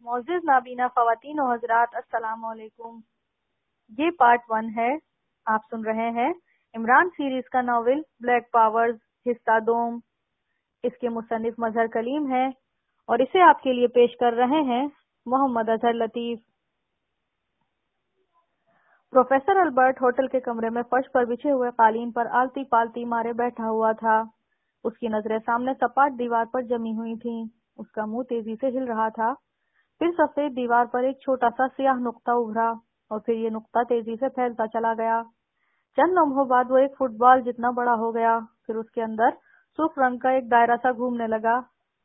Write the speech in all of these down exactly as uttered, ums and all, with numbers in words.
معزز نابینا خواتین و حضرات، السلام علیکم۔ یہ پارٹ ون ہے۔ آپ سن رہے ہیں عمران سیریز کا ناول بلیک پاورز حصہ دوم۔ اس کے مصنف مظہر کلیم ہیں اور اسے آپ کے لیے پیش کر رہے ہیں Muhammad Azhar Latif. Professor Albert hotel کے کمرے میں فرش پر بچھے ہوئے قالین پر آلتی پالتی مارے بیٹھا ہوا تھا۔ اس کی نظریں سامنے سپاٹ دیوار پر جمی ہوئی تھیں۔ اس کا منہ تیزی سے ہل رہا تھا۔ پھر سفید دیوار پر ایک چھوٹا سا سیاہ نقطہ ابھرا اور پھر یہ نقطہ تیزی سے پھیلتا چلا گیا۔ چند لمحوں بعد وہ ایک فٹ بال جتنا بڑا ہو گیا۔ پھر اس کے اندر سرخ رنگ کا ایک دائرہ سا گھومنے لگا۔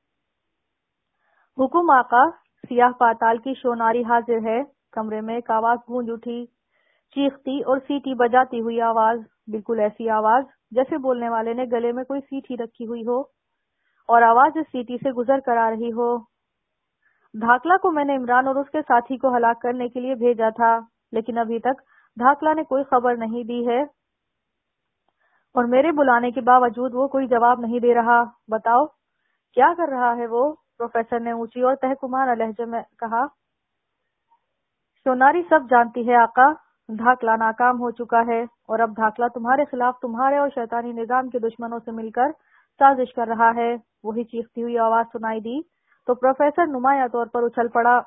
حکم آقا، سیاہ پاتال کی شوناری حاضر ہے۔ کمرے میں ایک آواز گونج اٹھی، چیختی اور سیٹی بجاتی ہوئی آواز، بالکل ایسی آواز جیسے بولنے والے نے گلے میں کوئی سیٹی رکھی ہوئی ہو اور آواز اس سیٹی سے گزر کر آ رہی ہو۔ دھاکلہ کو میں نے عمران اور اس کے ساتھی کو ہلاک کرنے کے لیے بھیجا تھا، لیکن ابھی تک دھاکلہ نے کوئی خبر نہیں دی ہے اور میرے بلانے کے باوجود وہ کوئی جواب نہیں دے رہا۔ بتاؤ کیا کر رہا ہے وہ؟ پروفیسر نے اونچی اور تحکمانہ لہجے میں کہا۔ شوناری سب جانتی ہے آقا، دھاکلہ ناکام ہو چکا ہے اور اب دھاکلہ تمہارے خلاف تمہارے اور شیطانی نظام کے دشمنوں سے مل کر سازش کر رہا ہے۔ وہی چیختی ہوئی آواز سنائی دی تو پروفیسر نمایاں طور پر اچھل پڑا۔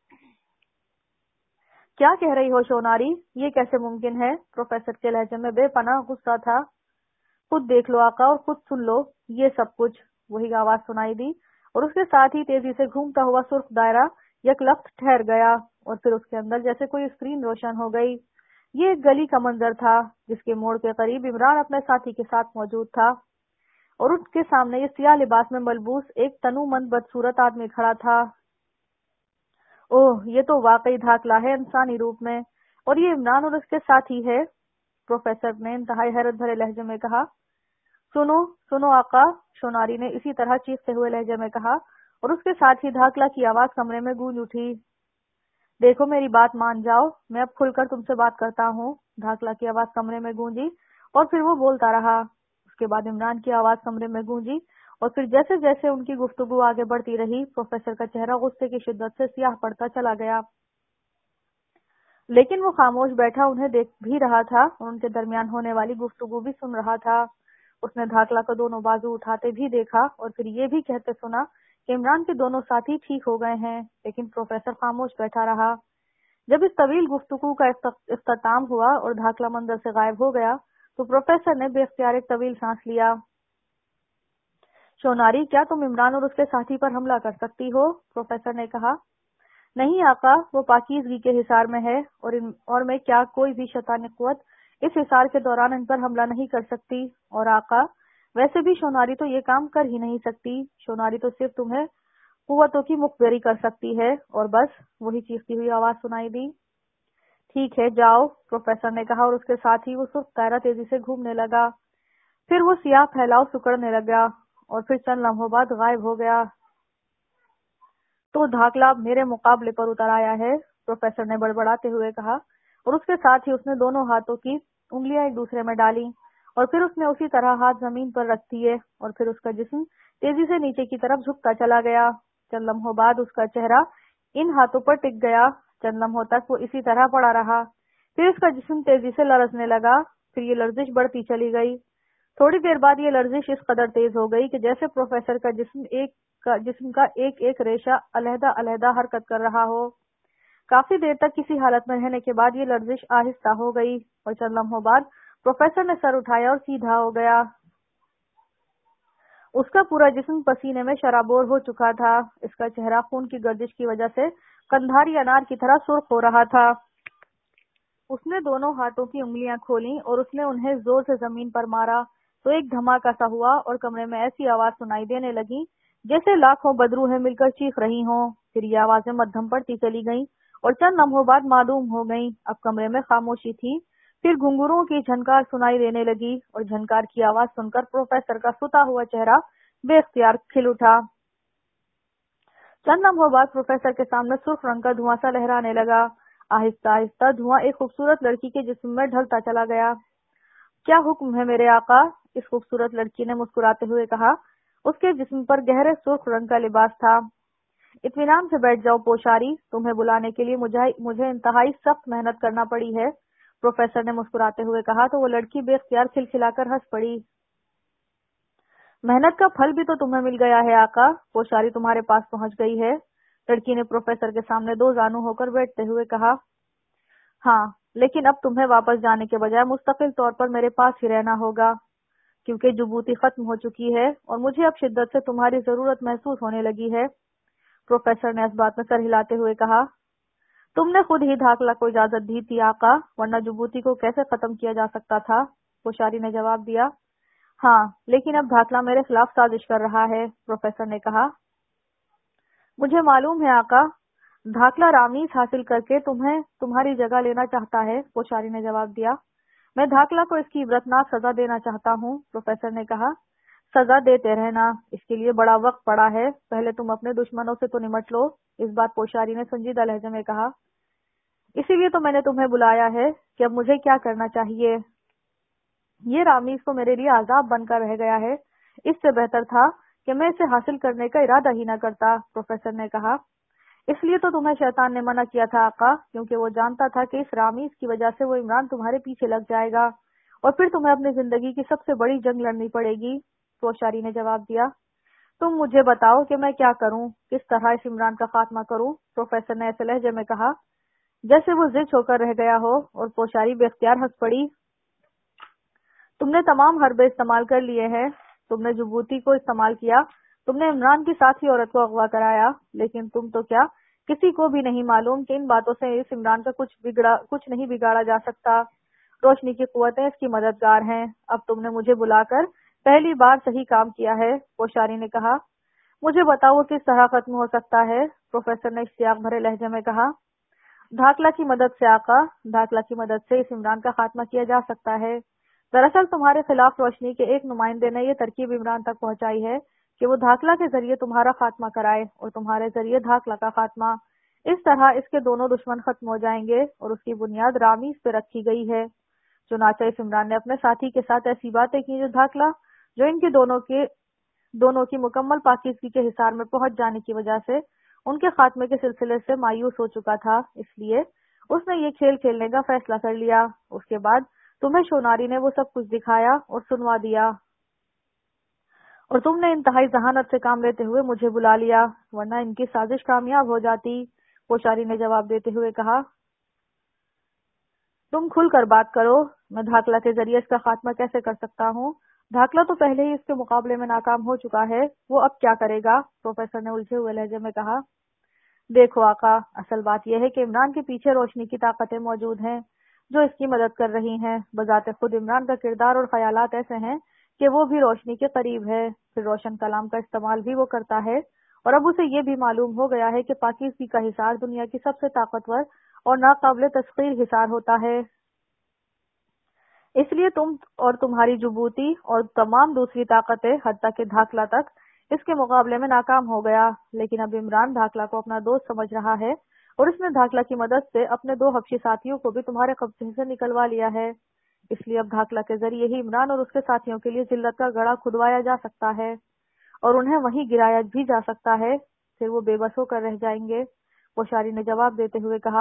کیا کہہ رہی ہو شوناری؟ یہ کیسے ممکن ہے؟ پروفیسر کے لہجے میں بے پناہ غصہ تھا۔ خود دیکھ لو آقا اور خود سن لو یہ سب کچھ۔ وہی آواز سنائی دی اور اس کے ساتھ ہی تیزی سے گھومتا ہوا سرخ دائرہ یک لخت ٹھہر گیا اور پھر اس کے اندر جیسے کوئی اسکرین روشن ہو گئی۔ یہ ایک گلی کا منظر تھا جس کے موڑ کے قریب عمران اپنے ساتھی کے ساتھ موجود تھا اور ان کے سامنے یہ سیاہ لباس میں ملبوس ایک تنو مند بدصورت آدمی کھڑا تھا۔ اوہ، یہ تو واقعی دھاکلہ ہے انسانی روپ میں، اور یہ عمران اور اس کے ساتھی ہے، پروفیسر نے انتہائی حیرت بھرے لہجے میں کہا۔ سنو سنو آقا، شوناری نے اسی طرح چیختے ہوئے لہجے میں کہا اور اس کے ساتھ ہی دھاکلہ کی آواز کمرے میں گونج اٹھی۔ دیکھو میری بات مان جاؤ، میں اب کھل کر تم سے بات کرتا ہوں۔ دھاکلہ کی آواز کمرے میں گونجی اور پھر وہ بولتا رہا۔ اس کے بعد عمران کی آواز کمرے میں گونجی اور پھر جیسے جیسے ان کی گفتگو آگے بڑھتی رہی، پروفیسر کا چہرہ غصے کی شدت سے سیاہ پڑتا چلا گیا، لیکن وہ خاموش بیٹھا انہیں دیکھ بھی رہا تھا اور ان کے درمیان ہونے والی گفتگو بھی سن رہا تھا۔ اس نے دھاکلہ کو دونوں بازو اٹھاتے بھی دیکھا اور پھر یہ بھی کہتے سنا کہ عمران کے دونوں ساتھی ٹھیک ہو گئے ہیں، لیکن پروفیسر خاموش بیٹھا رہا۔ جب اس طویل گفتگو کا اختتام ہوا اور دھاکلہ منظر سے غائب ہو گیا تو پروفیسر نے بے اختیار ایک طویل سانس لیا۔ شوناری، کیا تم عمران اور اس کے ساتھی پر حملہ کر سکتی ہو؟ پروفیسر نے کہا۔ نہیں آقا، وہ پاکیزگی کے حصار میں ہے اور ان اور میں کیا کوئی بھی شیطانی قوت اس حصار کے دوران ان پر حملہ نہیں کر سکتی، اور آقا ویسے بھی شوناری تو یہ کام کر ہی نہیں سکتی۔ شوناری تو صرف تمہیں قوتوں کی مخبری کر سکتی ہے اور بس۔ وہی چیختی ہوئی آواز سنائی دی۔ ٹھیک ہے جاؤ، پروفیسر نے کہا اور اس کے ساتھ ہی وہ سرخ دائرہ تیزی سے گھومنے لگا۔ پھر وہ سیاہ پھیلاؤ سکڑنے لگا اور پھر چند لمحوں بعد غائب ہو گیا۔ تو دھاکلہ اب میرے مقابلے پر اتر آیا ہے، پروفیسر نے بڑبڑاتے ہوئے کہا اور اس کے ساتھ ہی اس نے دونوں ہاتھوں کی انگلیاں ایک دوسرے میں ڈالیں اور پھر اس نے اسی طرح ہاتھ زمین پر رکھ دیے اور پھر اس کا جسم تیزی سے نیچے کی طرف جھکتا چلا گیا۔ چند لمحوں بعد اس کا چہرہ ان ہاتھوں پر ٹک گیا۔ چند لمحوں تک وہ اسی طرح پڑا رہا، پھر اس کا جسم تیزی سے لرزنے لگا، پھر یہ لرزش بڑھتی چلی گئی۔ تھوڑی دیر بعد یہ لرزش اس قدر تیز ہو گئی کہ جیسے پروفیسر کا جسم ایک کا جسم کا ایک ایک ریشہ علیحدہ علیحدہ حرکت کر رہا ہو۔ کافی دیر تک کسی حالت میں رہنے کے بعد یہ لرزش آہستہ ہو گئی اور چند لمحوں بعد پروفیسر نے سر اٹھایا اور سیدھا ہو گیا۔ اس کا پورا جسم پسینے میں شرابور ہو چکا تھا۔ اس کا چہرہ خون کی گردش کی وجہ سے قندھاری انار کی طرح سرخ ہو رہا تھا۔ اس نے دونوں ہاتھوں کی انگلیاں کھولیں اور اس نے انہیں زور سے زمین پر مارا تو ایک دھماکہ سا ہوا اور کمرے میں ایسی آواز سنائی دینے لگی جیسے لاکھوں بدروہیں مل کر چیخ رہی ہوں۔ پھر یہ آوازیں مدھم پڑتی چلی گئیں اور چند لمحوں بعد معدوم ہو گئیں۔ اب کمرے میں خاموشی تھی۔ پھر گھنگروں کی جھنکار سنائی دینے لگی اور جھنکار کی آواز سن کر پروفیسر کا ستا ہوا چہرہ بے اختیار کھل اٹھا۔ چند لمحوں بعد پروفیسر کے سامنے سرخ رنگ کا دھواں سا لہرانے لگا۔ آہستہ آہستہ دھواں ایک خوبصورت لڑکی کے جسم میں ڈھلتا چلا گیا۔ کیا حکم ہے میرے آقا؟ اس خوبصورت لڑکی نے مسکراتے ہوئے کہا۔ اس کے جسم پر گہرے سرخ رنگ کا لباس تھا۔ اطمینان سے بیٹھ جاؤ پوشاری، تمہیں بلانے کے لیے مجھے مجھے انتہائی سخت محنت کرنا پڑی ہے، پروفیسر نے مسکراتے ہوئے کہا تو وہ لڑکی بے اختیار کھلکھلا کر ہنس پڑی۔ محنت کا پھل بھی تو تمہیں مل گیا ہے آقا، پوشاری تمہارے پاس پہنچ گئی ہے، لڑکی نے پروفیسر کے سامنے دو زانو ہو کر بیٹھتے ہوئے کہا۔ ہاں، لیکن اب تمہیں واپس جانے کے بجائے مستقل طور پر میرے پاس ہی رہنا ہوگا، کیونکہ جبوتی ختم ہو چکی ہے اور مجھے اب شدت سے تمہاری ضرورت محسوس ہونے لگی ہے، پروفیسر نے اس بات میں سر ہلاتے ہوئے کہا۔ تم نے خود ہی دھاکلہ کو اجازت دی تھی آقا، ورنہ جبوتی کو کیسے ختم کیا جا سکتا تھا، پوشاری نے جواب دیا۔ ہاں، لیکن اب دھاکلہ میرے خلاف سازش کر رہا ہے، پروفیسر نے کہا۔ مجھے معلوم ہے آقا، دھاکلہ رامیز حاصل کر کے تمہیں تمہاری جگہ لینا چاہتا ہے، پوشاری نے جواب دیا۔ میں دھاکلہ کو اس کی عبرتناک سزا دینا چاہتا ہوں، پروفیسر نے کہا۔ سزا دیتے رہنا، اس کے لیے بڑا وقت پڑا ہے، پہلے تم اپنے دشمنوں سے تو نمٹ لو، اس بات پوشاری نے سنجیدہ لہجے میں کہا۔ اسی لیے تو میں نے تمہیں بلایا ہے کہ اب مجھے کیا کرنا چاہیے۔ یہ رامیز تو میرے لیے عذاب بن کر رہ گیا ہے، اس سے بہتر تھا کہ میں اسے حاصل کرنے کا ارادہ ہی نہ کرتا، پروفیسر نے کہا۔ اس لیے تو تمہیں شیطان نے منع کیا تھا آقا، کیونکہ وہ جانتا تھا کہ اس رامیز کی وجہ سے وہ عمران تمہارے پیچھے لگ جائے گا اور پھر تمہیں اپنی زندگی کی سب سے بڑی جنگ لڑنی پڑے گی، پوشاری نے جواب دیا۔ تم مجھے بتاؤ کہ میں کیا کروں، کس طرح اس عمران کا خاتمہ کروں، پروفیسر نے ایسے لہجے میں کہا جیسے وہ زچ ہو کر رہ گیا ہو، اور پوشاری بے اختیار ہنس پڑی۔ تم نے تمام حربے استعمال کر لیے ہیں، تم نے جبوتی کو استعمال کیا، تم نے عمران کی ساتھی عورت کو اغوا کرایا، لیکن تم تو کیا کسی کو بھی نہیں معلوم کہ ان باتوں سے اس عمران کا کچھ بگڑا کچھ نہیں بگاڑا جا سکتا، روشنی کی قوتیں اس کی مددگار ہیں، اب تم نے مجھے بلا کر پہلی بار صحیح کام کیا ہے، پوشاری نے کہا۔ مجھے بتاؤ وہ کس طرح ختم ہو سکتا ہے، پروفیسر نے اشتیاق بھرے لہجے میں کہا۔ دھاکلہ کی مدد سے آقا، دھاکلہ کی مدد سے اس عمران کا خاتمہ کیا جا سکتا ہے۔ دراصل تمہارے خلاف روشنی کے ایک نمائندے نے یہ ترکیب عمران تک پہنچائی ہے کہ وہ دھاکلہ کے ذریعے تمہارا خاتمہ کرائے اور تمہارے ذریعے دھاکلہ کا خاتمہ، اس طرح اس کے دونوں دشمن ختم ہو جائیں گے، اور اس کی بنیاد رامیز پہ رکھی گئی ہے۔ چنانچہ اس عمران نے اپنے ساتھی کے ساتھ ایسی باتیں کی جو دھاکلہ جو ان کے دونوں کے دونوں کی مکمل پاکیزگی کے حصار میں پہنچ جانے کی وجہ سے ان کے خاتمے کے سلسلے سے مایوس ہو چکا تھا، اس لیے اس نے یہ کھیل کھیلنے کا فیصلہ کر لیا۔ اس کے بعد تمہیں شوناری نے وہ سب کچھ دکھایا اور سنوا دیا، اور تم نے انتہائی ذہانت سے کام لیتے ہوئے مجھے بلا لیا، ورنہ ان کی سازش کامیاب ہو جاتی، پوشاری نے جواب دیتے ہوئے کہا۔ تم کھل کر بات کرو، میں دھاکلہ کے ذریعے اس کا خاتمہ کیسے کر سکتا ہوں؟ دھاکلہ تو پہلے ہی اس کے مقابلے میں ناکام ہو چکا ہے، وہ اب کیا کرے گا؟ پروفیسر نے الجھے ہوئے لہجے میں کہا۔ دیکھو آقا، اصل بات یہ ہے کہ عمران کے پیچھے روشنی کی طاقتیں موجود ہیں جو اس کی مدد کر رہی ہیں، بذات خود عمران کا کردار اور خیالات ایسے ہیں کہ وہ بھی روشنی کے قریب ہے، پھر روشن کلام کا استعمال بھی وہ کرتا ہے، اور اب اسے یہ بھی معلوم ہو گیا ہے کہ پاکیزگی کا حصار دنیا کی سب سے طاقتور اور ناقابل تسخیر حصار ہوتا ہے۔ اس لیے تم اور تمہاری جبوتی اور تمام دوسری طاقتیں حتیٰ کہ دھاکلہ تک اس کے مقابلے میں ناکام ہو گیا، لیکن اب عمران دھاکلہ کو اپنا دوست سمجھ رہا ہے اور اس نے دھاکلہ کی مدد سے اپنے دو حبشی ساتھیوں کو بھی تمہارے قبضے سے نکلوا لیا ہے، اس لیے اب دھاکلہ کے ذریعے ہی عمران اور اس کے ساتھیوں کے لیے ذلت کا گڑھا کھدوایا جا سکتا ہے اور انہیں وہیں گرایا بھی جا سکتا ہے، پھر وہ بے بس ہو کر رہ جائیں گے، پوشاری نے جواب دیتے ہوئے کہا۔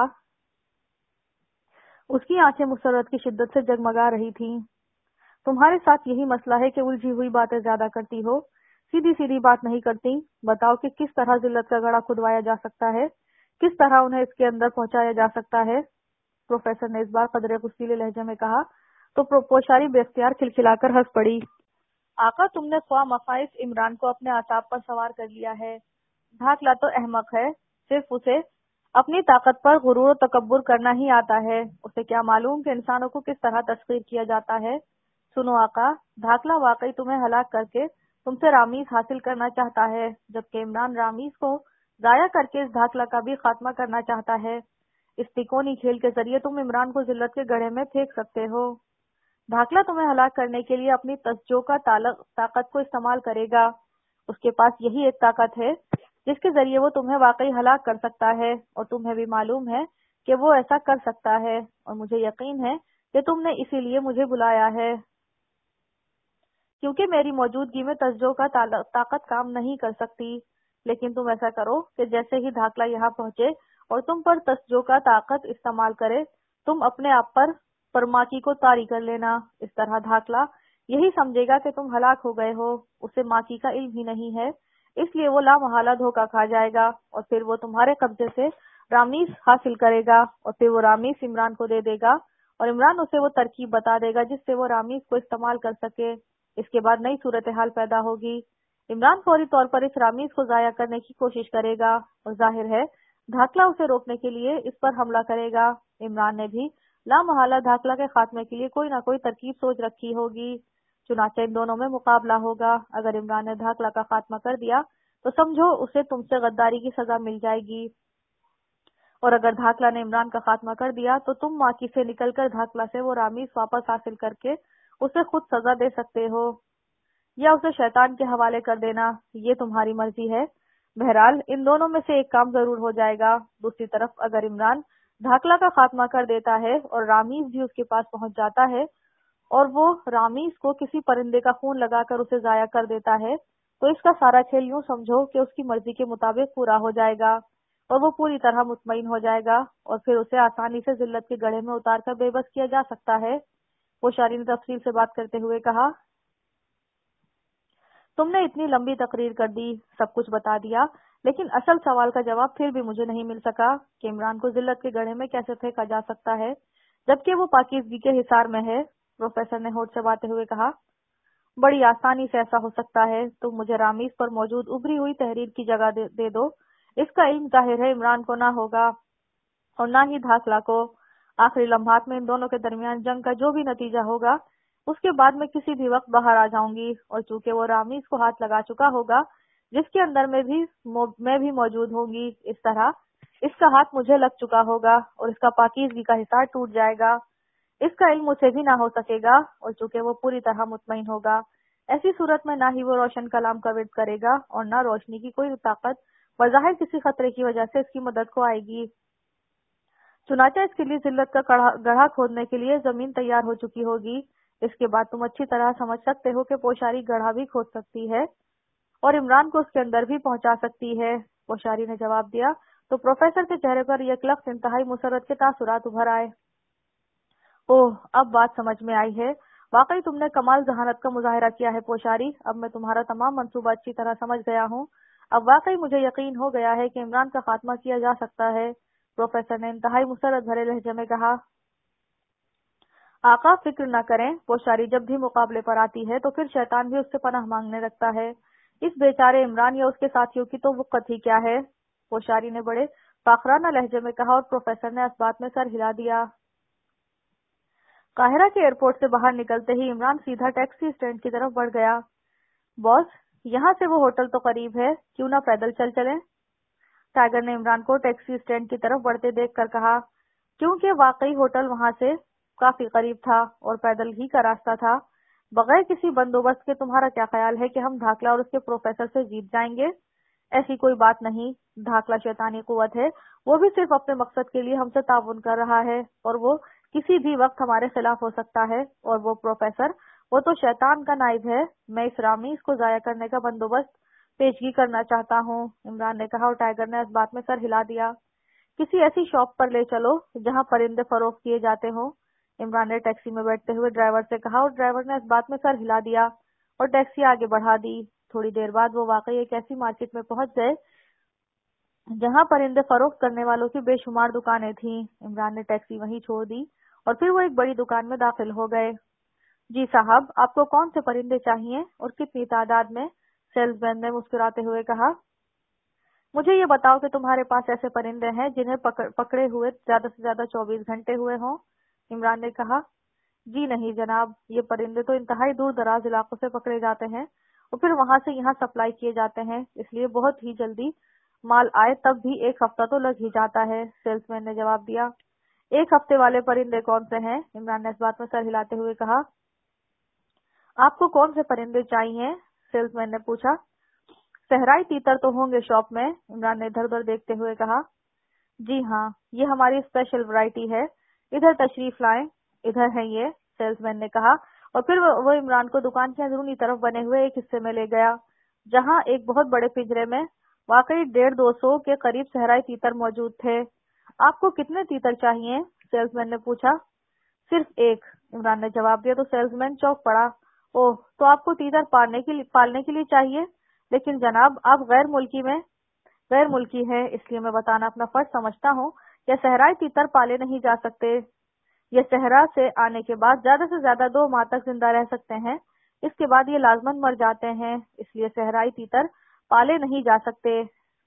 اس کی آنکھیں مسرت کی شدت سے جگمگا رہی تھیں۔ تمہارے ساتھ یہی مسئلہ ہے کہ الجھی ہوئی باتیں زیادہ کرتی ہو، سیدھی سیدھی بات نہیں کرتی، بتاؤ کہ کس طرح ذلت کا گڑھا کھدوایا جا سکتا ہے، کس طرح انہیں اس کے اندر پہنچایا جا سکتا ہے، پروفیسر نے اس بار قدرے غصیلے لہجے میں کہا تو پوشاری بے اختیار کھلکھلا کر ہنس پڑی۔ آقا، تم نے خواہ مخواہ اس عمران کو اپنے اعصاب پر سوار کر لیا ہے، دھاکلہ تو احمق ہے، صرف اسے اپنی طاقت پر غرور و تکبر کرنا ہی آتا ہے، اسے کیا معلوم کہ انسانوں کو کس طرح تسخیر کیا جاتا ہے۔ سنو آقا، دھاکلہ واقعی تمہیں ہلاک کر کے تم سے رامیز حاصل کرنا چاہتا ہے، جبکہ عمران رامیز کو ضائع کر کے اس دھاکلہ کا بھی خاتمہ کرنا چاہتا ہے۔ اس تکونی کھیل کے ذریعے تم عمران کو ذلت کے گڑھے میں پھینک سکتے ہو۔ دھاکلہ تمہیں ہلاک کرنے کے لیے اپنی تسجو کا طاقت کو استعمال کرے گا، اس کے پاس یہی ایک طاقت ہے جس کے ذریعے وہ تمہیں واقعی ہلاک کر سکتا ہے، اور تمہیں بھی معلوم ہے کہ وہ ایسا کر سکتا ہے، اور مجھے یقین ہے کہ تم نے اسی لیے مجھے بلایا ہے، کیونکہ میری موجودگی میں تسجو کا طاقت کام نہیں کر سکتی، لیکن تم ایسا کرو کہ جیسے ہی دھاکلہ یہاں پہنچے اور تم پر تسجو کا طاقت استعمال کرے، تم اپنے آپ پر پرماکی کو طاری کر لینا۔ اس طرح دھاکلہ یہی سمجھے گا کہ تم ہلاک ہو گئے ہو، اسے ماکی کا علم ہی نہیں ہے، اس لیے وہ لامحالہ دھوکہ کھا جائے گا اور پھر وہ تمہارے قبضے سے رامیس حاصل کرے گا اور پھر وہ رامیس عمران کو دے دے گا اور عمران اسے وہ ترکیب بتا دے گا جس سے وہ رامیس کو استعمال کر سکے۔ اس کے بعد نئی صورتحال پیدا ہوگی۔ عمران فوری طور پر اس رامیس کو ضائع کرنے کی کوشش کرے گا اور ظاہر ہے دھاکلہ اسے روکنے کے لیے اس پر حملہ کرے گا۔ عمران نے بھی لامحالہ دھاکلہ کے خاتمے کے لیے کوئی نہ کوئی ترکیب سوچ رکھی ہوگی۔ چنانچہ ان دونوں میں مقابلہ ہوگا۔ اگر عمران نے دھاکلہ کا خاتمہ کر دیا تو سمجھو اسے تم سے غداری کی سزا مل جائے گی، اور اگر دھاکلہ نے عمران کا خاتمہ کر دیا تو تم ماکی سے نکل کر دھاکلہ سے وہ رامیس واپس حاصل کر کے اسے خود سزا دے سکتے ہو یا اسے شیطان کے حوالے کر دینا، یہ تمہاری مرضی ہے۔ بہرحال ان دونوں میں سے ایک کام ضرور ہو جائے گا۔ دوسری طرف اگر عمران دھاکلہ کا خاتمہ کر دیتا ہے اور رامیس بھی اس کے پاس پہنچ جاتا ہے اور وہ رامیس کو کسی پرندے کا خون لگا کر اسے ضائع کر دیتا ہے تو اس کا سارا کھیل یوں سمجھو کہ اس کی مرضی کے مطابق پورا ہو جائے گا اور وہ پوری طرح مطمئن ہو جائے گا اور پھر اسے آسانی سے ذلت کے گڑھے میں اتار کر بے بس کیا جا سکتا ہے۔ پوشاری نے تفصیل سے بات کرتے ہوئے کہا، تم نے اتنی لمبی تقریر کر دی، سب کچھ بتا دیا، لیکن اصل سوال کا جواب پھر بھی مجھے نہیں مل سکا کہ عمران کو ذلت کے گڑھے میں کیسے پھینکا جا سکتا ہے جبکہ وہ پاکیزگی کے حصار میں ہے۔ پروفیسر نے ہونٹ چباتے ہوئے کہا، بڑی آسانی سے ایسا ہو سکتا ہے۔ تم مجھے رامیس پر موجود ابری ہوئی تحریر کی جگہ دے, دے دو، اس کا علم ظاہر ہے عمران کو نہ ہوگا اور نہ ہی دھاکلہ کو۔ آخری لمحات میں ان دونوں کے درمیان جنگ کا جو بھی نتیجہ ہوگا اس کے بعد میں کسی بھی وقت باہر آ جاؤں گی، اور چونکہ وہ رامیس کو ہاتھ لگا چکا ہوگا جس کے اندر میں بھی میں بھی موجود ہوں گی، اس طرح اس کا ہاتھ مجھے لگ چکا ہوگا اور اس کا پاکیزگی کا حصار ٹوٹ جائے گا۔ اس کا علم اسے بھی نہ ہو سکے گا اور چونکہ وہ پوری طرح مطمئن ہوگا، ایسی صورت میں نہ ہی وہ روشن کلام کا ورد کرے گا اور نہ روشنی کی کوئی طاقت بظاہر کسی خطرے کی وجہ سے اس کی مدد کو آئے گی۔ چنانچہ اس کے لیے ذلت کا گڑھا کھودنے کے لیے زمین تیار ہو چکی ہوگی۔ اس کے بعد تم اچھی طرح سمجھ سکتے ہو کہ پوشاری گڑھا بھی کھود سکتی ہے اور عمران کو اس کے اندر بھی پہنچا سکتی ہے۔ پوشاری نے جواب دیا تو پروفیسر کے چہرے پر یک لخت انتہائی مسرت کے تاثرات ابھر آئے۔ اوہ، اب بات سمجھ میں آئی ہے، واقعی تم نے کمال ذہانت کا مظاہرہ کیا ہے پوشاری۔ اب میں تمہارا تمام منصوبہ اچھی طرح سمجھ گیا ہوں۔ اب واقعی مجھے یقین ہو گیا ہے کہ عمران کا خاتمہ کیا جا سکتا ہے۔ پروفیسر نے انتہائی مسرت بھرے لہجے میں کہا، آقا فکر نہ کریں، پوشاری جب بھی مقابلے پر آتی ہے تو پھر شیطان بھی اس سے پناہ مانگنے لگتا ہے، اس بیچارے عمران یا اس کے ساتھیوں کی تو وقت ہی کیا ہے۔ پوشاری نے بڑے فاخرانہ لہجے میں کہا اور پروفیسر نے اس بات میں سر ہلا دیا۔ قاہرہ کے ایئرپورٹ سے باہر نکلتے ہی عمران سیدھا ٹیکسی اسٹینڈ کی طرف بڑھ گیا۔ باس، یہاں سے وہ ہوٹل تو قریب ہے، کیوں نہ پیدل چل چلیں؟ ٹائیگر نے عمران کو ٹیکسی اسٹینڈ کی طرف بڑھتے دیکھ کر کہا، کیونکہ واقعی ہوٹل وہاں سے کافی قریب تھا اور پیدل ہی کا راستہ تھا۔ بغیر کسی بندوبست کے تمہارا کیا خیال ہے کہ ہم دھاکلہ اور اس کے پروفیسر سے جیت جائیں گے؟ ایسی کوئی بات نہیں، دھاکلہ شیطانی قوت ہے، وہ بھی صرف اپنے مقصد کے لیے ہم سے تعاون کر رہا ہے اور وہ کسی بھی وقت ہمارے خلاف ہو سکتا ہے، اور وہ پروفیسر، وہ تو شیطان کا نائب ہے۔ میں اس رامیس کو ضائع کرنے کا بندوبست پیشگی کرنا چاہتا ہوں، عمران نے کہا اور ٹائیگر نے اس بات میں سر ہلا دیا۔ کسی ایسی شاپ پر لے چلو جہاں پرندے فروخت کیے جاتے ہوں، عمران نے ٹیکسی میں بیٹھتے ہوئے ڈرائیور سے کہا اور ڈرائیور نے اس بات میں سر ہلا دیا اور ٹیکسی آگے بڑھا دی۔ تھوڑی دیر بعد وہ واقعی ایک ایسی مارکیٹ میں پہنچ گئے جہاں پرندے فروخت کرنے والوں کی بے شمار دکانیں تھیں۔ عمران نے ٹیکسی وہیں چھوڑ دی اور پھر وہ ایک بڑی دکان میں داخل ہو گئے۔ جی صاحب، آپ کو کون سے پرندے چاہیے اور کتنی تعداد میں؟ سیلز مین نے مسکراتے ہوئے کہا، مجھے یہ بتاؤ کہ تمہارے پاس ایسے پرندے ہیں جنہیں پکڑ, پکڑے ہوئے زیادہ سے زیادہ چوبیس گھنٹے ہوئے ہوں؟ عمران نے کہا، جی نہیں جناب، یہ پرندے تو انتہائی دور دراز علاقوں سے پکڑے جاتے ہیں اور پھر وہاں سے یہاں سپلائی کیے جاتے ہیں، اس لیے بہت ہی جلدی مال آئے تب بھی ایک ہفتہ تو لگ ہی جاتا ہے، سیلز مین نے جواب دیا۔ ایک ہفتے والے پرندے کون سے ہیں؟ عمران نے اس بات میں سر ہلاتے ہوئے کہا۔ آپ کو کون سے پرندے چاہیے؟ سیلز مین نے پوچھا۔ صحرائی تیتر تو ہوں گے شاپ میں، عمران نے ادھر ادھر دیکھتے ہوئے کہا۔ جی ہاں، یہ ہماری اسپیشل ورائٹی ہے، ادھر تشریف لائیں، ادھر ہے یہ، سیلز مین نے کہا اور پھر وہ عمران کو دکان کے اندرونی طرف بنے ہوئے ایک حصے میں لے گیا جہاں ایک بہت بڑے پنجرے میں واقعی ڈیڑھ دو سو کے قریب صحرائی تیتر موجود تھے۔ آپ کو کتنے تیتر چاہیے؟ سیلز مین نے پوچھا۔ صرف ایک، عمران نے جواب دیا تو سیلز مین چونک پڑا۔ اوہ، تو آپ کو تیتر پالنے کے لیے پالنے کے لیے چاہیے؟ لیکن جناب، آپ غیر ملکی میں غیر ملکی ہے، اس لیے میں بتانا اپنا فرض سمجھتا ہوں کہ صحرائی تیتر پالے نہیں جا سکتے۔ یہ صحرا سے آنے کے بعد زیادہ سے زیادہ دو ماہ تک زندہ رہ سکتے ہیں، اس کے بعد یہ لازماً مر جاتے ہیں، اس لیے صحرائی تیتر پالے نہیں جا سکتے۔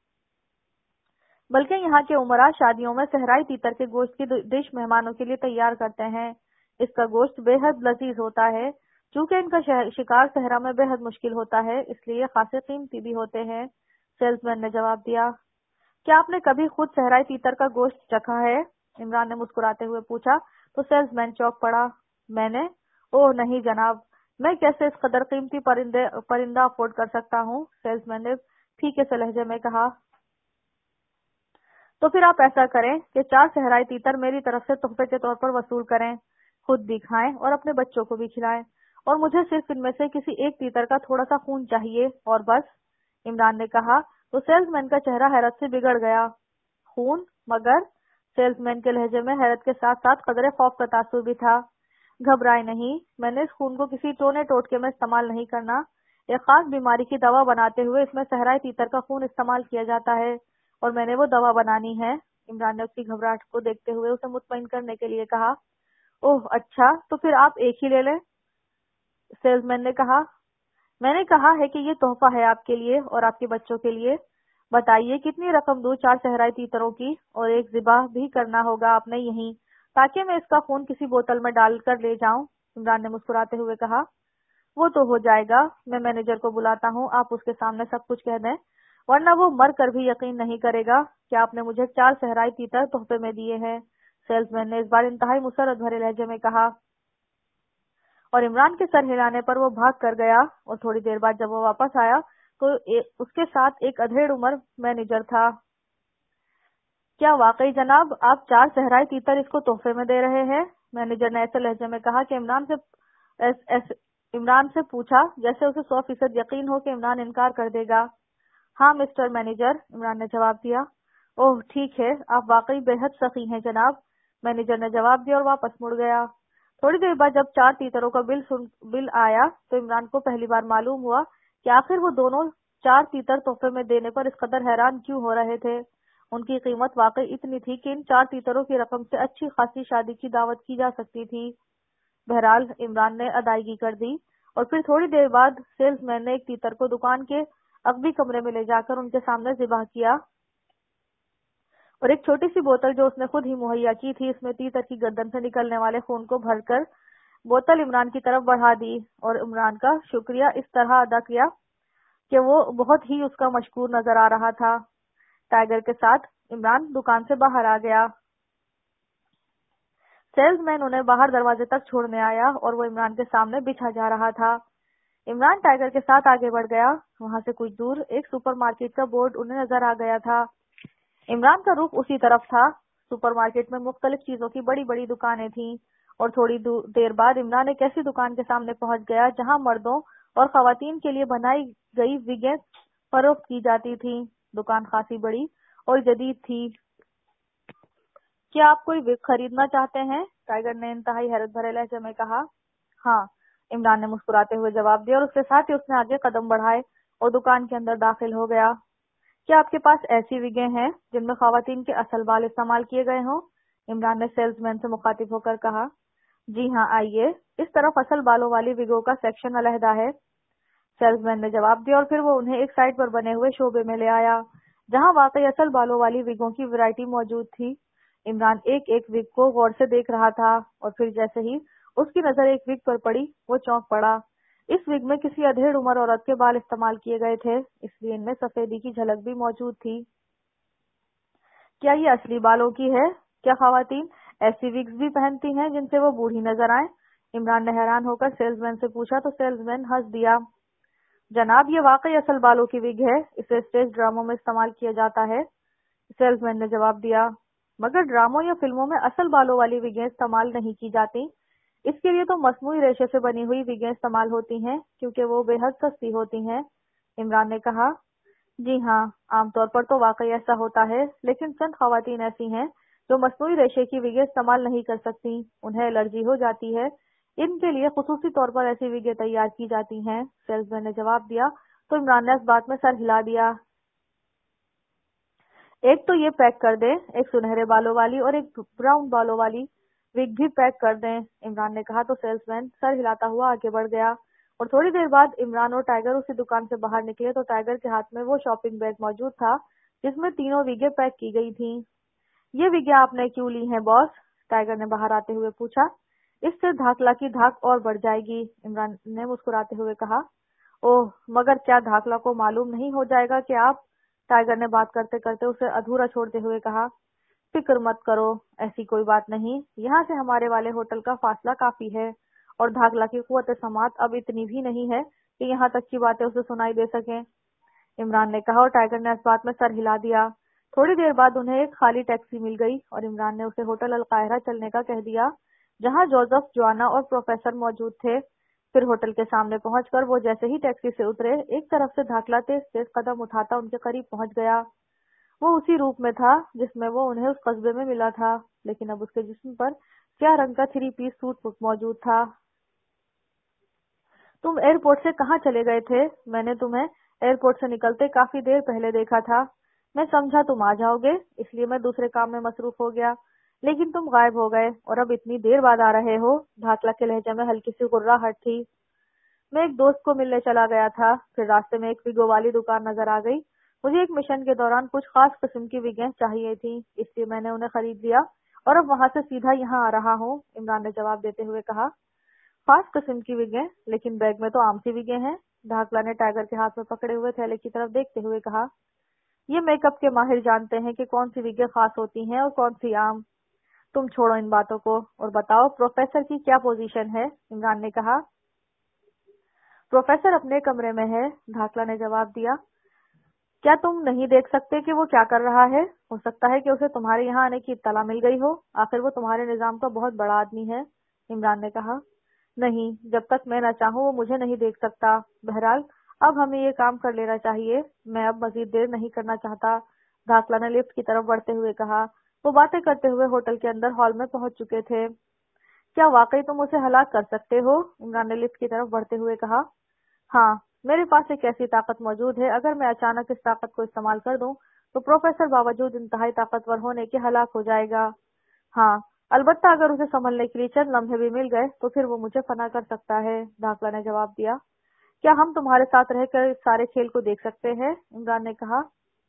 بلکہ یہاں کے عمرا شادیوں میں صحرائی تیتر کے گوشت کی ڈش مہمانوں کے لیے تیار کرتے ہیں۔ اس کا گوشت بے حد لذیذ ہوتا ہے۔ چونکہ ان کا شکار صحرا میں بے حد مشکل ہوتا ہے، اس لیے خاصے قیمتی بھی ہوتے ہیں، سیلز مین نے جواب دیا۔ کیا آپ نے کبھی خود صحرائی تیتر کا گوشت چکھا ہے؟ عمران نے مسکراتے ہوئے پوچھا تو سیلز مین چونک پڑا۔ میں نے؟ اوہ نہیں جناب، میں کیسے اس قدر قیمتی پرندے پرندہ افورڈ کر سکتا ہوں، سیلز مین نے پھیکے سے لہجے میں کہا۔ تو پھر آپ ایسا کریں کہ چار صحرائی تیتر میری طرف سے تحفے کے طور پر وصول کریں، خود بھی کھائیں اور اپنے بچوں کو بھی کھلائیں، اور مجھے صرف ان میں سے کسی ایک تیتر کا تھوڑا سا خون چاہیے اور بس، عمران نے کہا تو سیلز مین کا چہرہ حیرت سے بگڑ گیا۔ خون؟ مگر؟ سیلز مین کے لہجے میں حیرت کے ساتھ ساتھ قدرے خوف کا تاثر بھی تھا۔ گھبرائے نہیں، میں نے اس خون کو کسی ٹونے ٹوٹکے میں استعمال نہیں کرنا۔ ایک خاص بیماری کی دوا بناتے ہوئے اس میں صحرائی تیتر کا خون استعمال کیا جاتا ہے، اور میں نے وہ دوا بنانی ہے، عمران نے اس کی گھبراہٹ کو دیکھتے ہوئے اسے مطمئن کرنے کے لیے کہا۔ اوہ اچھا، تو پھر آپ ایک ہی لے لیں، سیلز مین نے کہا۔ میں نے کہا ہے کہ یہ تحفہ ہے آپ کے لیے اور آپ کے بچوں کے لیے۔ بتائیے کتنی رقم دوں چار صحرائی تیتروں کی، اور ایک ذبح بھی کرنا ہوگا آپ نے یہیں، تاکہ میں اس کا خون کسی بوتل میں ڈال کر لے جاؤں، عمران نے مسکراتے ہوئے کہا۔ وہ تو ہو جائے گا، میں مینیجر کو بلاتا ہوں، آپ اس کے سامنے سب کچھ کہہ دیں، ورنہ وہ مر کر بھی یقین نہیں کرے گا کہ آپ نے مجھے چار صحرائی تیتر تحفے میں دیے ہیں، سیلز مین نے اس بار انتہائی مسرت بھرے لہجے میں کہا، اور عمران کے سر ہلانے پر وہ بھاگ کر گیا، اور تھوڑی دیر بعد جب وہ واپس آیا تو اس کے ساتھ ایک ادھیڑ عمر مینیجر تھا۔ کیا واقعی جناب آپ چار صحرائی تیتر اس کو تحفے میں دے رہے ہیں؟ مینیجر نے ایسے لہجے میں کہا کہ عمران سے ایس ایس عمران سے پوچھا جیسے اسے سو فیصد یقین ہو کہ عمران انکار کر دے گا۔ ہاں مسٹر مینیجر، عمران نے جواب دیا۔ اوہ ٹھیک ہے، آپ واقعی بے حد سخی ہیں جناب، مینیجر نے جواب دیا اور واپس مڑ گیا۔ تھوڑی دیر بعد جب چار تیتروں کا بل سن بل آیا تو عمران کو پہلی بار معلوم ہوا کہ آخر وہ دونوں چار تیتر تحفے میں دینے پر اس قدر حیران کیوں ہو رہے تھے۔ ان کی قیمت واقعی اتنی تھی کہ ان چار تیتروں کی رقم سے اچھی خاصی شادی کی دعوت کی جا سکتی تھی۔ بہرحال عمران نے ادائیگی کر دی، اور پھر تھوڑی دیر بعد سیلز مین نے ایک تیتر کو دکان کے عقبی کمرے میں لے جا کر ان کے سامنے ذبح کیا، اور ایک چھوٹی سی بوتل جو اس نے خود ہی مہیا کی تھی، اس میں تیتر کی گردن سے نکلنے والے خون کو بھر کر بوتل عمران کی طرف بڑھا دی، اور عمران کا شکریہ اس طرح ادا کیا کہ وہ بہت ہی اس کا مشکور نظر آ رہا تھا۔ ٹائیگر کے ساتھ عمران دکان سے باہر آ گیا۔ سیلز مین انہیں باہر دروازے تک چھوڑنے آیا، اور وہ عمران کے سامنے بچھا جا رہا تھا۔ عمران ٹائیگر کے ساتھ آگے بڑھ گیا۔ وہاں سے کچھ دور ایک سپر مارکیٹ کا بورڈ انہیں نظر آ گیا تھا۔ عمران کا رخ اسی طرف تھا۔ سپر مارکیٹ میں مختلف چیزوں کی بڑی بڑی دکانیں تھیں، اور تھوڑی دیر بعد عمران ایک ایسی دکان کے سامنے پہنچ گیا جہاں مردوں اور خواتین کے لیے بنائی گئی وگیں فروخت کی جاتی تھیں۔ دکان خاصی بڑی اور جدید تھی۔ کیا آپ کوئی وگ خریدنا چاہتے ہیں؟ ٹائیگر نے انتہائی حیرت بھرے لہجے میں کہا۔ ہاں، عمران نے مسکراتے ہوئے جواب دیا، اور اس کے ساتھ ہی اس نے آگے قدم بڑھائے اور دکان کے اندر داخل ہو گیا۔ کیا آپ کے پاس ایسی وگیں ہیں جن میں خواتین کے اصل بال استعمال کیے گئے ہوں؟ عمران نے سیلز مین سے مخاطب ہو کر کہا۔ جی ہاں، آئیے، اس طرف اصل بالوں والی وگوں کا سیکشن علیحدہ ہے، سیلز مین نے جواب دیا، اور پھر وہ انہیں ایک سائٹ پر بنے ہوئے شعبے میں لے آیا جہاں واقعی اصل بالوں والی وگوں کی ویرائٹی موجود تھی۔ عمران ایک ایک وگ کو غور سے دیکھ رہا تھا، اور پھر جیسے ہی اس کی نظر ایک وگ پر پڑی وہ چونک پڑا۔ اس وگ میں کسی ادھیڑ عمر عورت کے بال استعمال کیے گئے تھے، اس لیے ان میں سفیدی کی جھلک بھی موجود تھی۔ کیا یہ اصلی بالوں کی ہے؟ کیا خواتین ایسی وگز بھی پہنتی ہیں جن سے وہ بوڑھی نظر آئیں؟ عمران نے حیران ہو کر سیلز مین سے پوچھا تو سیلز مین ہنس دیا۔ جناب یہ واقعی اصل بالوں کی وگ ہے، اسے اسٹیج ڈراموں میں استعمال کیا جاتا ہے، سیلز مین نے جواب دیا۔ مگر ڈراموں یا فلموں میں اصل بالوں والی وگیں استعمال نہیں کی جاتی، اس کے لیے تو مصنوعی ریشے سے بنی ہوئی وگیں استعمال ہوتی ہیں کیونکہ وہ بے حد سستی ہوتی ہیں، عمران نے کہا۔ جی ہاں، عام طور پر تو واقعی ایسا ہوتا ہے، لیکن چند خواتین ایسی ہیں جو مصنوعی ریشے کی ویگیں استعمال نہیں کر سکتی، انہیں الرجی ہو جاتی ہے۔ ان کے لیے خصوصی طور پر ایسی ویگیں تیار کی جاتی ہیں، سیلز مین نے جواب دیا۔ تو عمران نے اس بات میں سر ہلا دیا۔ ایک تو یہ پیک کر دیں، ایک سنہرے بالوں والی اور ایک براؤن بالوں والی وگ بھی پیک کر دیں، عمران نے کہا۔ تو سیلز مین سر ہلاتا ہوا آگے بڑھ گیا، اور تھوڑی دیر بعد عمران اور ٹائیگر اسی دکان سے باہر نکلے تو ٹائیگر کے ہاتھ میں وہ شاپنگ بیگ موجود تھا جس میں تینوں وگیں پیک کی گئی تھیں۔ یہ وگیں آپ نے کیوں لی ہیں باس؟ ٹائیگر نے باہر آتے ہوئے پوچھا۔ اس سے دھاکلا کی دھاک اور بڑھ جائے گی، عمران نے مسکراتے ہوئے کہا۔ اوہ، مگر کیا دھاکلا کو معلوم نہیں ہو جائے گا کہ آپ؟ ٹائیگر نے بات کرتے کرتے اسے ادھورا چھوڑتے ہوئے کہا۔ فکر مت کرو، ایسی کوئی بات نہیں، یہاں سے ہمارے والے ہوٹل کا فاصلہ کافی ہے، اور دھاکلا کی قوت سماعت اب اتنی بھی نہیں ہے کہ یہاں تک کی باتیں اسے سنائی دے سکیں، عمران نے کہا، اور ٹائیگر نے اس بات میں سر ہلا دیا۔ تھوڑی دیر بعد انہیں ایک خالی ٹیکسی مل گئی اور عمران نے اسے ہوٹل القاہرہ چلنے کا کہہ دیا جہاں جوزف، جوانا اور پروفیسر موجود تھے۔ پھر ہوٹل کے سامنے پہنچ کر وہ جیسے ہی ٹیکسی سے اترے، ایک طرف سے دھاکلا تیز تیز قدم اٹھاتا ان کے قریب پہنچ گیا۔ وہ اسی روپ میں تھا جس میں وہ انہیں اس قصبے میں ملا تھا، لیکن اب اس کے جسم پر سیاہ رنگ کا تھری پیس سوٹ موجود تھا۔ تم ایئرپورٹ سے کہاں چلے گئے تھے؟ میں نے تمہیں ایئرپورٹ سے نکلتے کافی دیر پہلے دیکھا تھا۔ میں سمجھا تم آ جاؤ گے، اس لیے میں دوسرے کام میں مصروف ہو گیا، لیکن تم غائب ہو گئے اور اب اتنی دیر بعد آ رہے ہو۔ دھاکلا کے لہجے میں ہلکی سی غراہٹ تھی۔ میں ایک دوست کو ملنے چلا گیا تھا، پھر راستے میں ایک وگو والی دکان نظر آ گئی۔ مجھے ایک مشن کے دوران کچھ خاص قسم کی وگیں چاہیے تھیں، اس لیے میں نے انہیں خرید لیا اور اب وہاں سے سیدھا یہاں آ رہا ہوں، عمران نے جواب دیتے ہوئے کہا۔ خاص قسم کی وگیں، لیکن بیگ میں تو عام سی وگیں ہیں، دھاکلا نے ٹائیگر کے ہاتھ میں پکڑے ہوئے تھیلے کی طرف دیکھتے ہوئے کہا۔ یہ میک اپ کے ماہر جانتے ہیں کہ کون سی وگیں خاص ہوتی ہیں اور کون سی عام۔ تم چھوڑو ان باتوں کو اور بتاؤ پروفیسر کی کیا پوزیشن ہے، عمران نے کہا۔ پروفیسر اپنے کمرے میں ہے، دھاکلا نے جواب دیا۔ کیا تم نہیں دیکھ سکتے کہ وہ کیا کر رہا ہے؟ ہو سکتا ہے کہ اسے تمہارے یہاں آنے کی اطلاع مل گئی ہو، آخر وہ تمہارے نظام کا بہت بڑا آدمی ہے، عمران نے کہا۔ نہیں، جب تک میں نہ چاہوں وہ مجھے نہیں دیکھ سکتا۔ بہرحال اب ہمیں یہ کام کر لینا چاہیے، میں اب مزید دیر نہیں کرنا چاہتا، دھاکلا نے لفٹ کی طرف بڑھتے ہوئے کہا۔ وہ باتیں کرتے ہوئے ہوٹل کے اندر ہال میں پہنچ چکے تھے۔ کیا واقعی تم اسے ہلاک کر سکتے ہو؟ عمران نے لفٹ کی طرف بڑھتے ہوئے کہا۔ ہاں، میرے پاس ایک ایسی طاقت موجود ہے، اگر میں اچانک اس طاقت کو استعمال کر دوں تو پروفیسر باوجود انتہائی طاقتور ہونے کے ہلاک ہو جائے گا۔ ہاں، البتہ اگر اسے سنبھلنے کے لیے چند لمحے بھی مل گئے تو پھر وہ مجھے فنا کر سکتا ہے، دھاکلا نے جواب دیا۔ کیا ہم تمہارے ساتھ رہ کر اس سارے کھیل کو دیکھ سکتے ہیں؟ عمران نے کہا۔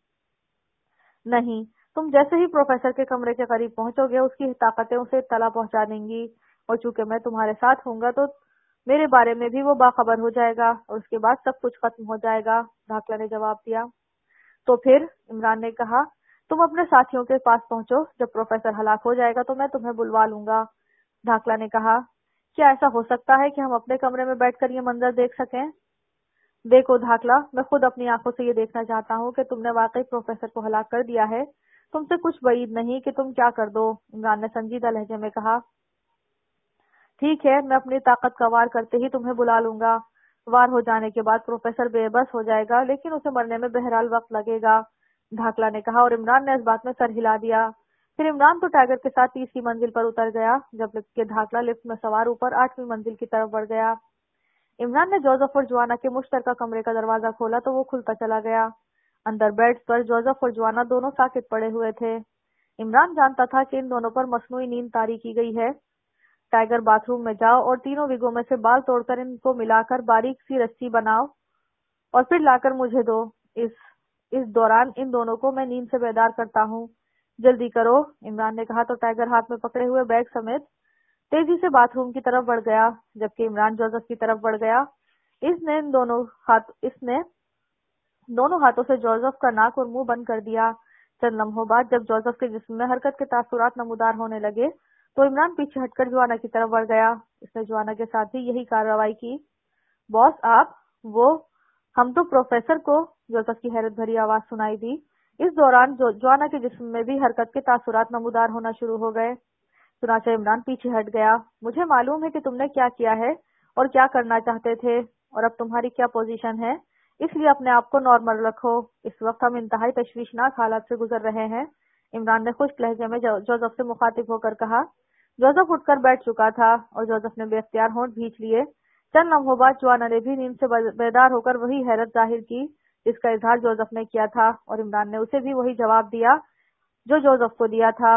نہیں، تم جیسے ہی پروفیسر کے کمرے کے قریب پہنچو گے اس کی طاقتیں اسے اطلاع پہنچا دیں گی، اور چونکہ میں تمہارے ساتھ ہوں گا تو میرے بارے میں بھی وہ باخبر ہو جائے گا اور اس کے بعد سب کچھ ختم ہو جائے گا، دھاکلا نے جواب دیا۔ تو پھر، عمران نے کہا، تم اپنے ساتھیوں کے پاس پہنچو، جب پروفیسر ہلاک ہو جائے گا تو میں تمہیں بلوا لوں گا، دھاکلا نے کہا۔ کیا ایسا ہو سکتا ہے کہ ہم اپنے کمرے میں بیٹھ کر یہ منظر دیکھ سکیں؟ دیکھو دھاکلا، میں خود اپنی آنکھوں سے یہ دیکھنا چاہتا ہوں کہ تم نے واقعی پروفیسر کو ہلاک کر دیا ہے، تم سے کچھ بعید نہیں کہ تم کیا کر دو، عمران نے سنجیدہ لہجے میں کہا۔ ٹھیک ہے، میں اپنی طاقت کا وار کرتے ہی تمہیں بلا لوں گا۔ وار ہو جانے کے بعد پروفیسر بے بس ہو جائے گا، لیکن اسے مرنے میں بہرحال وقت لگے گا، دھاکلا نے کہا، اور عمران نے اس بات میں سر ہلا دیا۔ پھر عمران تو ٹائیگر کے ساتھ تیسری منزل پر اتر گیا، جب کہ دھاکلا لفٹ میں سوار اوپر آٹھویں منزل کی طرف بڑھ گیا۔ عمران نے جوزف اور جوانا کے مشترکہ کمرے کا دروازہ کھولا تو وہ کھلتا چلا گیا۔ اندر بیڈ پر جوزف اور جوانا دونوں ساکت پڑے ہوئے تھے۔ عمران جانتا تھا کہ ان دونوں پر مصنوعی نیند طاری کی گئی ہے۔ ٹائیگر، باتھ روم میں جاؤ اور تینوں وگوں میں سے بال توڑ کر ان کو ملا کر باریک سی رسی بناؤ اور پھر لا کر مجھے دو۔ اس اس دوران ان دونوں کو میں نیند سے بیدار کرتا ہوں، جلدی کرو، عمران نے کہا، تو ٹائیگر ہاتھ میں پکڑے ہوئے بیگ سمیت تیزی سے باتھ روم کی طرف بڑھ گیا، جبکہ عمران جوزف کی طرف بڑھ گیا۔ اس نے ان دونوں ہاتھ اس نے دونوں ہاتھوں سے جوزف کا ناک اور منہ بند کر دیا۔ چند لمحوں بعد جب جوزف کے جسم میں حرکت کے تاثرات نمودار ہونے لگے تو عمران پیچھے ہٹ کر جوانا کی طرف بڑھ گیا۔ اس نے جوانا کے ساتھ بھی یہی کارروائی کی۔ باس آپ، وہ ہم تو پروفیسر کو، جوزف کی حیرت بھری آواز سنائی دی۔ اس دوران جو جوانا کے جسم میں بھی حرکت کے تاثرات نمودار ہونا شروع ہو گئے۔ چنانچہ عمران پیچھے ہٹ گیا۔ مجھے معلوم ہے کہ تم نے کیا کیا ہے اور کیا کرنا چاہتے تھے، اور اب تمہاری کیا پوزیشن ہے، اس لیے اپنے آپ کو نارمل رکھو. اس وقت ہم انتہائی تشویشناک حالات سے گزر رہے ہیں. عمران نے خشک لہجے میں جوزف سے مخاطب ہو کر کہا. جوزف اٹھ کر بیٹھ چکا تھا اور جوزف نے بے اختیار ہونٹ بھینچ لیے. چند لمحوں بعد جوانا نے بھی نیند سے بیدار ہو کر وہی حیرت ظاہر کی جس کا اظہار جوزف نے کیا تھا، اور عمران نے اسے بھی وہی جواب دیا جو جوزف کو دیا تھا.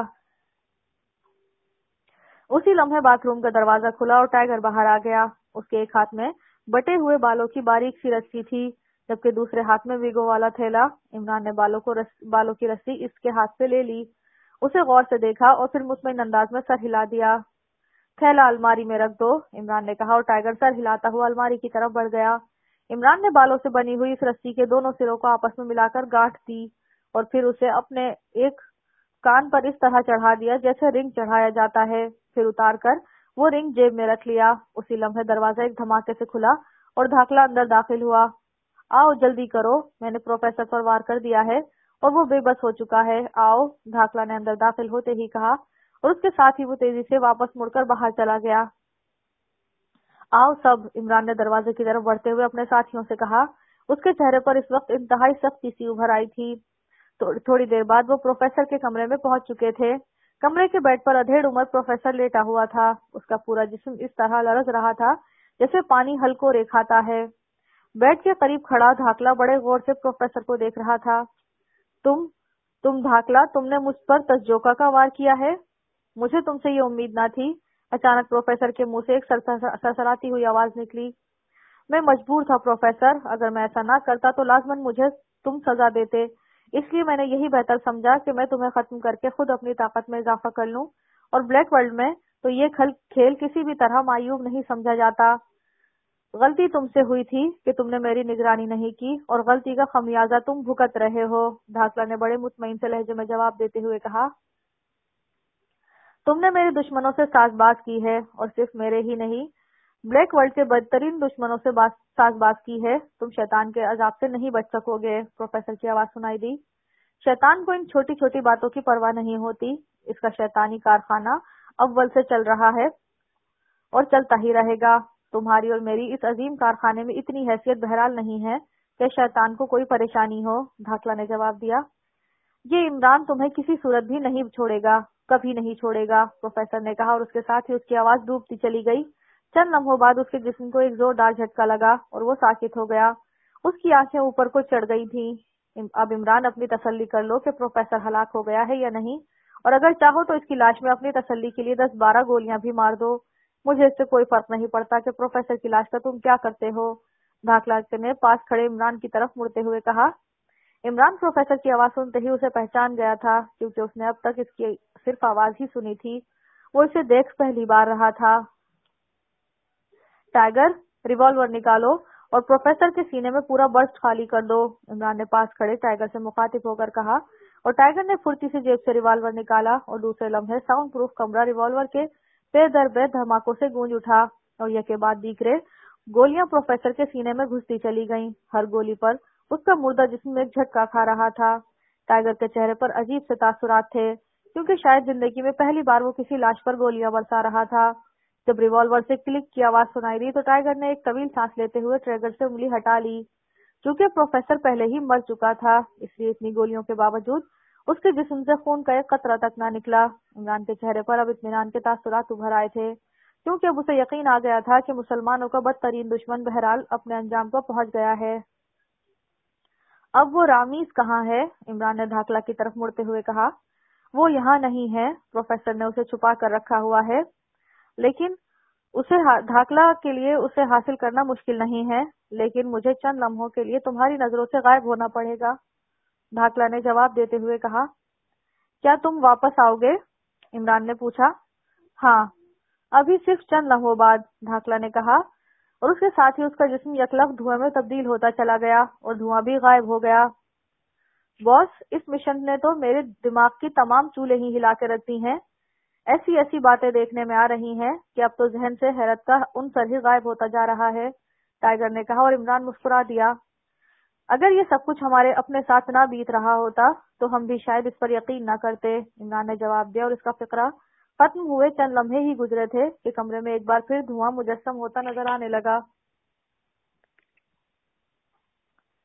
اسی لمحے باتھ روم کا دروازہ کھلا اور ٹائیگر باہر آ گیا. اس کے ایک ہاتھ میں بٹے ہوئے بالوں کی باریک سی رسی تھی جبکہ دوسرے ہاتھ میں ویگو والا تھیلا. عمران نے بالوں کو رس بالوں کی رسی اس کے ہاتھ سے لے لی، اسے غور سے دیکھا اور پھر مطمئن انداز میں سر ہلا دیا. تھیلا الماری میں رکھ دو، عمران نے کہا اور ٹائیگر سر ہلاتا ہوا الماری کی طرف بڑھ گیا. عمران نے بالوں سے بنی ہوئی اس رسی کے دونوں سروں کو آپس میں ملا کر گاٹھ دی اور پھر اسے اپنے ایک کان پر اس طرح چڑھا دیا جیسے رنگ چڑھایا جاتا ہے، پھر اتار کر وہ رنگ جیب میں رکھ لیا. اسی لمحے دروازہ ایک دھماکے سے کھلا اور دھاکلا اندر داخل ہوا. آؤ جلدی کرو، میں نے پروفیسر پر وار کر دیا ہے اور وہ بے بس ہو چکا ہے. آؤ، دھاکلا نے اندر داخل ہوتے ہی کہا اور اس کے ساتھ ہی وہ تیزی سے واپس مڑ کر باہر چلا گیا. آؤ سب، عمران نے دروازے کی طرف بڑھتے ہوئے اپنے ساتھیوں سے کہا. اس کے چہرے پر اس وقت انتہائی سختی سی ابھر آئی تھی. تھوڑی دیر بعد وہ پروفیسر کے کمرے میں پہنچ چکے تھے. کمرے کے بیڈ پر ادھیڑ عمر پروفیسر لیٹا ہوا تھا. اس کا پورا جسم اس طرح لرز رہا تھا جیسے پانی حل کو ریکھاتا ہے. بیڈ کے قریب کھڑا دھاکلا بڑے غور سے پروفیسر کو دیکھ رہا تھا. تم تم دھاکلا، تم نے مجھ پر تسجوکا کا وار کیا ہے؟ مجھے تم سے یہ امید نہ تھی. اچانک پروفیسر کے منہ سے ایک سرسراتی ہوئی آواز نکلی. میں مجبور تھا پروفیسر، اگر میں ایسا نہ کرتا تو لازماً مجھے تم سزا دیتے. اس لیے میں نے یہی بہتر سمجھا کہ میں تمہیں ختم کر کے خود اپنی طاقت میں اضافہ کر لوں، اور بلیک ورلڈ میں تو یہ کھیل کسی بھی طرح معیوب نہیں سمجھا جاتا. غلطی تم سے ہوئی تھی کہ تم نے میری نگرانی نہیں کی اور غلطی کا خمیازہ تم بھگت رہے ہو. دھاکلا نے بڑے مطمئن سے لہجے میں جواب دیتے ہوئے کہا. تم نے میرے دشمنوں سے ساز باز کی ہے اور صرف میرے ہی نہیں، بلیک ورلڈ کے بدترین دشمنوں سے ساز باز کی ہے. تم شیطان کے عذاب سے نہیں بچ سکو گے. پروفیسر کی آواز سنائی دی. شیطان کو ان چھوٹی چھوٹی باتوں کی پرواہ نہیں ہوتی. اس کا شیطانی کارخانہ اول سے چل رہا ہے اور چلتا ہی رہے گا. تمہاری اور میری اس عظیم کارخانے میں اتنی حیثیت بہرحال نہیں ہے کہ شیطان کو کوئی پریشانی ہو. دھاکلا نے جواب دیا. یہ عمران تمہیں کسی صورت بھی نہیں چھوڑے گا، کبھی نہیں چھوڑے گا، پروفیسر نے کہا اور اس کے ساتھ ہی اس کی آواز ڈوبتی چلی گئی. چند لمحوں بعد اس کے جسم کو ایک زوردار جھٹکا لگا اور وہ ساکت ہو گیا. اس کی آنکھیں اوپر کو چڑھ گئی تھیں. اب عمران اپنی تسلی کر لو کہ پروفیسر ہلاک ہو گیا ہے یا نہیں، اور اگر چاہو تو اس کی لاش میں اپنی تسلی کے لیے دس بارہ گولیاں بھی مار دو. مجھے اس سے کوئی فرق نہیں پڑتا کہ پروفیسر کی لاش کا تم کیا کرتے ہو. دھاکلا نے پاس کھڑے عمران کی طرف مڑتے ہوئے کہا. عمران پروفیسر کی آواز سنتے ہی اسے پہچان گیا تھا کیونکہ اس نے اب تک اس کی صرف آواز ہی سنی تھی. وہ اسے دیکھ پہلی بار رہا تھا. ٹائیگر، ریوالور نکالو اور پروفیسر کے سینے میں پورا برسٹ خالی کر دو. عمران نے پاس کھڑے ٹائیگر سے مخاطب ہو کر کہا اور ٹائیگر نے پھرتی سے جیب سے ریوالور نکالا اور دوسرے لمحے ساؤنڈ پروف کمرہ ریوالور کے پے در پے دھماکوں سے گونج اٹھا اور یکے بعد دیگرے گولیاں پروفیسر کے سینے میں گھستی چلی گئیں. ہر گولی پر اس کا مردہ جسم ایک جھٹکا کھا رہا تھا. ٹائیگر کے چہرے پر عجیب سے تاثرات تھے کیونکہ شاید زندگی میں پہلی بار وہ کسی لاش پر گولیاں برسا رہا تھا. جب ریوالور سے کلک کی آواز سنائی دی تو ٹائیگر نے ایک طویل سانس لیتے ہوئے ٹریگر سے انگلی ہٹا لی. چونکہ پروفیسر پہلے ہی مر چکا تھا اس لیے اتنی گولیوں کے باوجود اس کے جسم سے خون کا ایک قطرہ تک نہ نکلا. عمران کے چہرے پر اب اطمینان کے تاثرات ابھر آئے تھے کیونکہ اب اسے یقین آ گیا تھا کہ مسلمانوں کا بدترین دشمن بہرحال اپنے انجام کو پہنچ گیا ہے. اب وہ رامیز کہاں ہے؟ عمران نے دھاکلا کی طرف مڑتے ہوئے کہا. وہ یہاں نہیں ہے، پروفیسر نے اسے چھپا کر رکھا ہوا ہے، لیکن اسے دھاکلا کے لیے اسے حاصل کرنا مشکل نہیں ہے، لیکن مجھے چند لمحوں کے لیے تمہاری نظروں سے غائب ہونا پڑے گا. دھاکلا نے جواب دیتے ہوئے کہا. کیا تم واپس آؤ گے؟ عمران نے پوچھا. ہاں، ابھی صرف چند لمحوں بعد، دھاکلا نے کہا اور اس کے ساتھ ہی اس کا جسم یکلخت دھوئیں میں تبدیل ہوتا چلا گیا اور دھواں بھی غائب ہو گیا. باس، اس مشن نے تو میرے دماغ کی تمام چولیں ہی ہلا کے رکھ دی ہیں. ایسی ایسی باتیں دیکھنے میں آ رہی ہیں کہ اب تو ذہن سے حیرت کا عنصر ہی غائب ہوتا جا رہا ہے، ٹائیگر نے کہا اور عمران مسکرا دیا. اگر یہ سب کچھ ہمارے اپنے ساتھ نہ بیت رہا ہوتا تو ہم بھی شاید اس پر یقین نہ کرتے، عمران نے جواب دیا اور اس کا فقرہ ختم ہوئے چند لمحے ہی گزرے تھے کہ کمرے میں ایک بار پھر دھواں مجسم ہوتا نظر آنے لگا.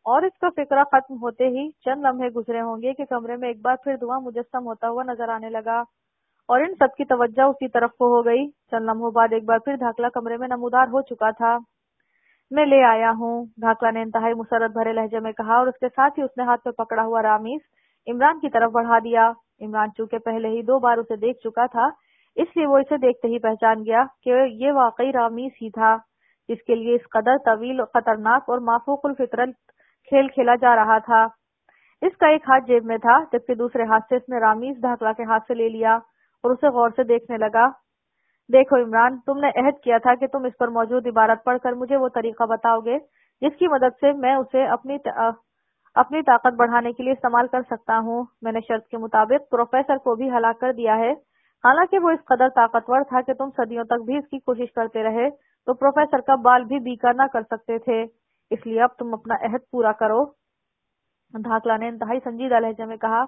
اور اس کا فکرہ ختم ہوتے ہی چند لمحے گزرے ہوں گے کہ کمرے میں ایک بار پھر دھواں مجسم ہوتا ہوا نظر آنے لگا اور ان سب کی توجہ اسی طرف کو ہو گئی۔ چند لمحوں بعد ایک بار پھر دھاکلہ کمرے میں نمودار ہو چکا تھا۔ میں لے آیا ہوں، دھاکلہ نے انتہائی مسرت بھرے لہجے میں کہا، اور اس کے ساتھ ہی اس نے ہاتھ میں پکڑا ہوا رامیز عمران کی طرف بڑھا دیا۔ عمران چونکہ پہلے ہی دو بار اسے دیکھ چکا تھا، اس لیے وہ اسے دیکھتے ہی پہچان گیا کہ یہ واقعی رامیز ہی تھا جس کے لیے اس قدر طویل، خطرناک اور مافوق الفطرت کھیل کھیلا جا رہا تھا۔ اس کا ایک ہاتھ جیب میں تھا جبکہ دوسرے ہاتھ سے اس نے رامیز دھاکلہ کے ہاتھ سے لے لیا اور اسے غور سے دیکھنے لگا۔ دیکھو عمران، تم نے عہد کیا تھا کہ تم اس پر موجود عبارت پڑھ کر مجھے وہ طریقہ بتاؤ گے جس کی مدد سے میں اسے اپنی اپنی طاقت بڑھانے کے لیے استعمال کر سکتا ہوں۔ میں نے شرط کے مطابق پروفیسر کو بھی ہلاک کر دیا ہے، حالانکہ وہ اس قدر طاقتور تھا کہ تم صدیوں تک بھی اس کی کوشش کرتے رہے تو پروفیسر کا بال بھی بیکا نہ کر سکتے تھے، اس لیے اب تم اپنا عہد پورا کرو۔ دھاکلہ نے انتہائی سنجیدہ لہجے میں کہا۔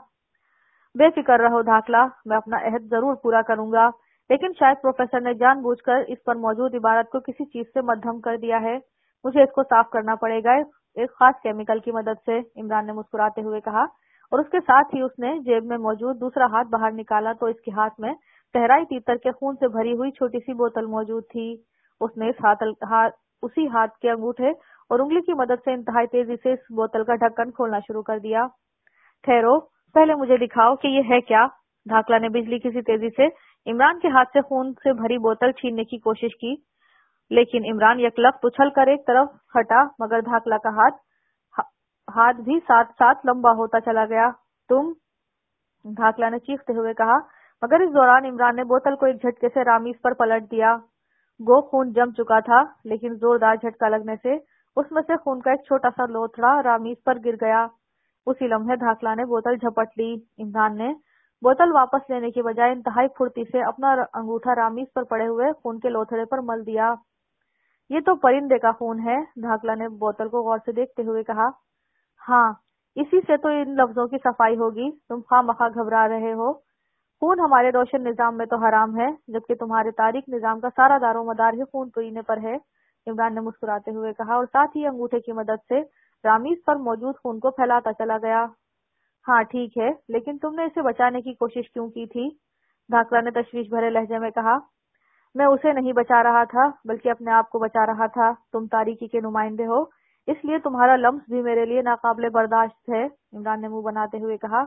بے فکر رہو دھاکلہ، میں اپنا عہد ضرور پورا کروں گا، لیکن شاید پروفیسر نے جان بوجھ کر اس پر موجود عبارت کو کسی چیز سے مدھم کر دیا ہے، مجھے اس کو صاف کرنا پڑے گا ایک خاص کیمیکل کی مدد سے، عمران نے مسکراتے ہوئے کہا، اور اس کے ساتھ ہی اس نے جیب میں موجود دوسرا ہاتھ باہر نکالا تو اس کے ہاتھ میں صحرائی تیتر کے خون سے بھری ہوئی چھوٹی سی بوتل موجود تھی۔ اس نے اس ہاتھ اسی ہاتھ کے انگوٹھے اور انگلی کی مدد سے انتہائی تیزی سے اس بوتل کا ڈھکن کھولنا شروع کر دیا۔ ٹھہرو، پہلے مجھے دکھاؤ کہ یہ ہے کیا۔ دھاکلہ نے بجلی کسی تیزی سے عمران کے ہاتھ سے خون سے بھری بوتل چھیننے کی کوشش کی، لیکن عمران یکلخت اچھل کر ایک طرف ہٹا، مگر دھاکلہ کا ہاتھ ہاتھ بھی ساتھ ساتھ لمبا ہوتا چلا گیا۔ تم، دھاکلہ نے چیختے ہوئے کہا، مگر اس دوران عمران نے بوتل کو ایک جھٹکے سے رامیز پر پلٹ دیا۔ گو خون جم چکا تھا، لیکن زوردار جھٹکا لگنے سے اس میں سے خون کا ایک چھوٹا سا لوتھڑا رامیز پر گر گیا۔ اسی لمحے دھاکلہ نے بوتل جھپٹ لی۔ عمران نے بوتل واپس لینے کی بجائے انتہائی پھرتی سے اپنا انگوٹھا رامیز پر پڑے ہوئے خون کے لوتھڑے پر مل دیا۔ یہ تو پرندے کا خون ہے، دھاکلہ نے بوتل کو غور سے دیکھتے ہوئے کہا۔ ہاں، اسی سے تو ان لفظوں کی صفائی ہوگی، تم خواہ مخواہ گھبرا رہے ہو۔ خون ہمارے روشن نظام میں تو حرام ہے، جبکہ تمہارے تاریک نظام کا سارا دار و مدار ہی خون پینے پر ہے، عمران نے مسکراتے ہوئے کہا، اور ساتھ ہی انگوٹھے کی مدد سے رامیز پر موجود خون کو پھیلاتا چلا گیا۔ ہاں ٹھیک ہے، لیکن تم نے اسے بچانے کی کوشش کیوں کی تھی؟ دھاکلہ نے تشویش بھرے لہجے میں کہا۔ میں اسے نہیں بچا رہا تھا بلکہ اپنے آپ کو بچا رہا تھا۔ تم تاریکی کے نمائندے ہو، اس لیے تمہارا لمس بھی میرے لیے ناقابل برداشت ہے، عمران نے منہ بناتے ہوئے کہا۔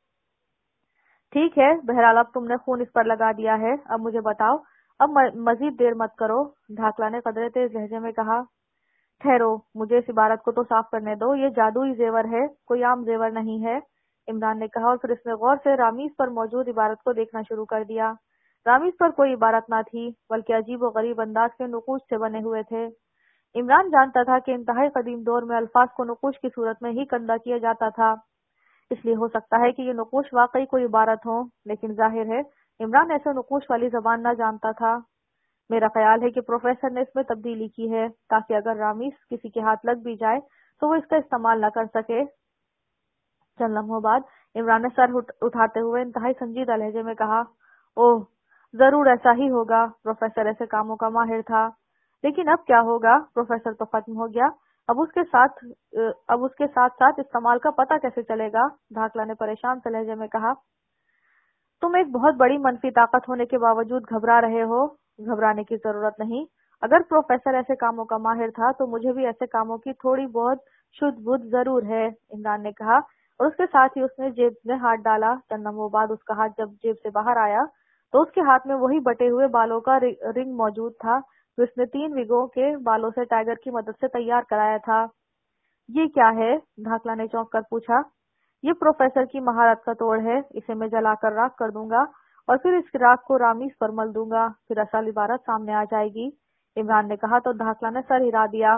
ٹھیک ہے، بہرحال اب تم نے خون اس پر لگا دیا ہے، اب مجھے بتاؤ، اب مزید دیر مت کرو، دھاکلہ نے قدرے تیز لہجے میں کہا۔ ٹھہرو، مجھے اس عبارت کو تو صاف کرنے دو، یہ جادوئی زیور ہے، کوئی عام زیور نہیں ہے، عمران نے کہا، اور پھر اس نے غور سے رامیز پر موجود عبارت کو دیکھنا شروع کر دیا۔ رامیز پر کوئی عبارت نہ تھی، بلکہ عجیب و غریب انداز کے نقوش سے بنے ہوئے تھے۔ عمران جانتا تھا کہ انتہائی قدیم دور میں الفاظ کو نقوش کی صورت میں ہی کندہ کیا جاتا تھا، اس لیے ہو سکتا ہے کہ یہ نقوش واقعی کوئی عبارت ہوں، لیکن ظاہر ہے عمران ایسے نقوش والی زبان نہ جانتا تھا۔ میرا خیال ہے کہ پروفیسر نے اس میں تبدیلی کی ہے تاکہ اگر رامیز کسی کے ہاتھ لگ بھی جائے تو وہ اس کا استعمال نہ کر سکے۔ چند لمحوں بعد عمران نے سر اٹھاتے ہوئے انتہائی سنجیدہ لہجے میں کہا، اوہ، ضرور ایسا ہی ہوگا، پروفیسر ایسے کاموں کا ماہر تھا، لیکن اب کیا ہوگا؟ پروفیسر تو ختم ہو گیا، اب اس کے ساتھ اب اس کے ساتھ ساتھ استعمال کا پتہ کیسے چلے گا؟ دھاکلہ نے پریشان سے لہجے میں کہا۔ تم ایک بہت بڑی منفی طاقت ہونے کے باوجود گھبرا رہے ہو، گھبرانے کی ضرورت نہیں، اگر پروفیسر ایسے کاموں کا ماہر تھا تو مجھے بھی ایسے کاموں کی تھوڑی بہت شدھ بدھ ضرور ہے، عمران نے کہا، اور اس کے ساتھ ہی اس نے جیب میں ہاتھ ڈالا۔ چند لمحوں بعد اس کا ہاتھ جب جیب سے باہر آیا تو اس کے ہاتھ میں وہی بٹے ہوئے بالوں کا رنگ موجود تھا جو اس نے تین وگوں کے بالوں سے ٹائیگر کی مدد سے تیار کرایا تھا۔ یہ کیا ہے؟ دھاکلہ نے چونک کر پوچھا۔ یہ پروفیسر کی مہارت کا توڑ ہے، اسے میں جلا کر راکھ کر دوں گا اور پھر اس راکھ کو رامیز پر مل دوں گا، پھر اصل عبارت سامنے آ جائے گی، عمران نے کہا تو دھاکلہ نے سر ہلا دیا۔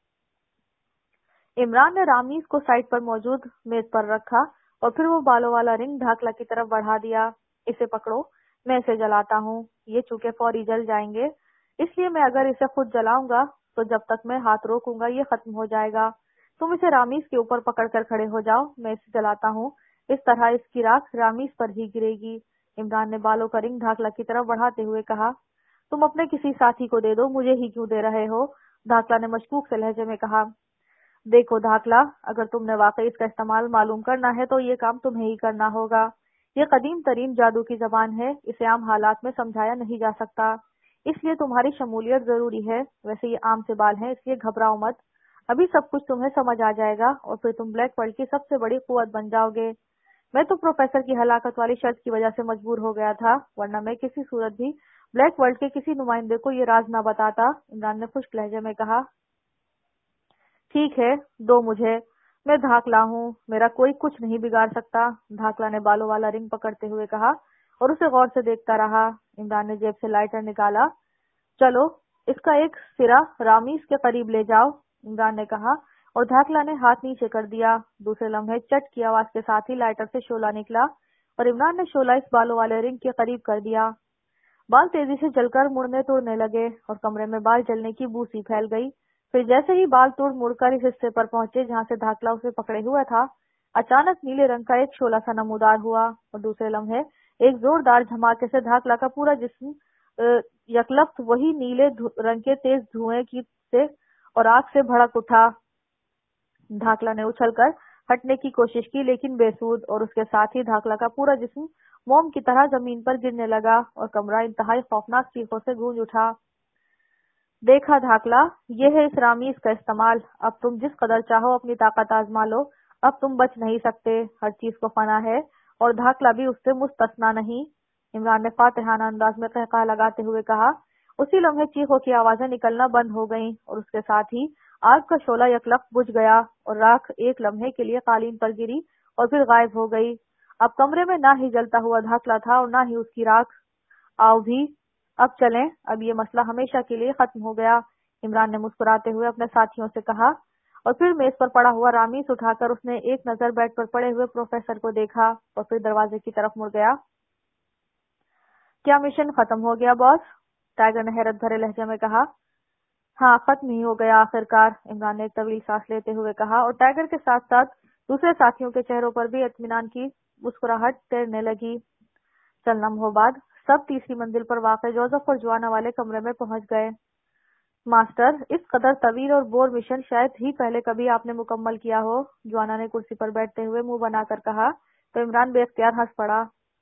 عمران نے رامیز کو سائڈ پر موجود میز پر رکھا اور پھر وہ بالوں والا رنگ دھاکلہ کی طرف بڑھا دیا۔ اسے پکڑو، میں اسے جلاتا ہوں، یہ چونکہ فوری جل جائیں گے، اس لیے میں اگر اسے خود جلاؤں گا تو جب تک میں ہاتھ روکوں گا یہ ختم ہو جائے گا۔ تم اسے رامیز کے اوپر پکڑ کر کھڑے ہو جاؤ، میں اسے جلاتا ہوں، اس طرح اس کی راکھ رامیز پر ہی گرے گی، عمران نے بالوں کا رنگ دھاکلہ کی طرف بڑھاتے ہوئے کہا۔ تم اپنے کسی ساتھی کو دے دو، مجھے ہی کیوں دے رہے ہو؟ دھاکلہ نے مشکوک سے لہجے میں کہا۔ دیکھو دھاکلا، اگر تم نے واقعی اس کا استعمال معلوم کرنا ہے تو یہ کام تمہیں ہی کرنا ہوگا۔ یہ قدیم ترین جادو کی زبان ہے، اسے عام حالات میں سمجھایا نہیں جا سکتا، اس لیے تمہاری شمولیت ضروری ہے۔ ویسے یہ عام سے بال ہیں، اس لیے گھبراؤ مت، ابھی سب کچھ تمہیں سمجھ آ جائے گا اور پھر تم بلیک ورلڈ کی سب سے بڑی قوت بن جاؤ گے۔ میں تو پروفیسر کی ہلاکت والی شرط کی وجہ سے مجبور ہو گیا تھا، ورنہ میں کسی صورت بھی بلیک ورلڈ کے کسی نمائندے کو یہ راز نہ بتاتا، عمران نے خشک لہجے میں کہا۔ ٹھیک ہے، دو مجھے، میں دھاکلا ہوں، میرا کوئی کچھ نہیں بگاڑ سکتا، دھاکلا نے بالوں والا رنگ پکڑتے ہوئے کہا اور اسے غور سے دیکھتا رہا۔ عمران نے جیب سے لائٹر نکالا۔ چلو اس کا ایک سرا رامیز کے قریب لے جاؤ، عمران نے کہا اور دھاکلا نے ہاتھ نیچے کر دیا۔ دوسرے لمحے چٹ کی آواز کے ساتھ ہی لائٹر سے شعلہ نکلا اور عمران نے شعلہ اس بالوں والے رنگ کے قریب کر دیا۔ بال تیزی سے جل کر مڑنے توڑنے لگے اور کمرے میں بال جلنے کی بو سی پھیل گئی۔ پھر جیسے ہی بال توڑ مڑ کر اس حصے پر پہنچے جہاں سے دھاکلا اسے پکڑے ہوا تھا، اچانک نیلے رنگ کا ایک شعلہ سا نمودار ہوا اور دوسرے لمحے ایک زوردار دھماکے سے دھاکلا کا پورا جسم یکلفت وہی نیلے رنگ کے تیز دھوئیں کی سے اور آگ سے بھڑک اٹھا۔ دھاکلا نے اچھل کر ہٹنے کی کوشش کی لیکن بے سود، اور اس کے ساتھ ہی دھاکلا کا پورا جسم موم کی طرح زمین پر گرنے لگا اور کمرہ انتہائی خوفناک چیخوں سے گونج اٹھا۔ دیکھا دھاکلا، یہ ہے اس رامیز کا استعمال، اب تم جس قدر چاہو اپنی طاقت آزما لو، اب تم بچ نہیں سکتے، ہر چیز کو فنا ہے اور دھاکلا بھی اس سے مستثنا نہیں، عمران نے فاتحانہ انداز میں قہقہہ لگاتے ہوئے کہا۔ اسی لمحے چیخوں کی آوازیں نکلنا بند ہو گئیں اور اس کے ساتھ ہی آگ کا شعلہ یکلخت بجھ گیا اور راکھ ایک لمحے کے لیے قالین پر گری اور پھر غائب ہو گئی۔ اب کمرے میں نہ ہی جلتا ہوا دھاکلا تھا اور نہ ہی اس کی راکھ۔ آؤ بھی، اب چلیں، اب یہ مسئلہ ہمیشہ کے لیے ختم ہو گیا، عمران نے مسکراتے ہوئے اپنے ساتھیوں سے کہا اور پھر میز پر پڑا ہوا رامیز اٹھا کر اس نے ایک نظر بیڈ پر پڑے ہوئے پروفیسر کو دیکھا اور پھر دروازے کی طرف مڑ گیا۔ کیا مشن ختم ہو گیا باس؟ ٹائیگر نے حیرت بھرے لہجے میں کہا۔ ہاں، ختم ہی ہو گیا آخر کار، عمران نے ایک طویل سانس لیتے ہوئے کہا اور ٹائیگر کے ساتھ ساتھ دوسرے ساتھیوں کے چہروں پر بھی اطمینان کی مسکراہٹ تیرنے لگی۔ چند لمحوں بعد سب تیسری منزل پر واقع جوزف اور جوانا والے کمرے میں پہنچ گئے۔ ماسٹر، اس قدر طویل اور بور مشن شاید ہی پہلے کبھی آپ نے مکمل کیا ہو، جوانا نے کرسی پر بیٹھتے ہوئے منہ بنا کر کہا تو عمران بے اختیار ہنس پڑا۔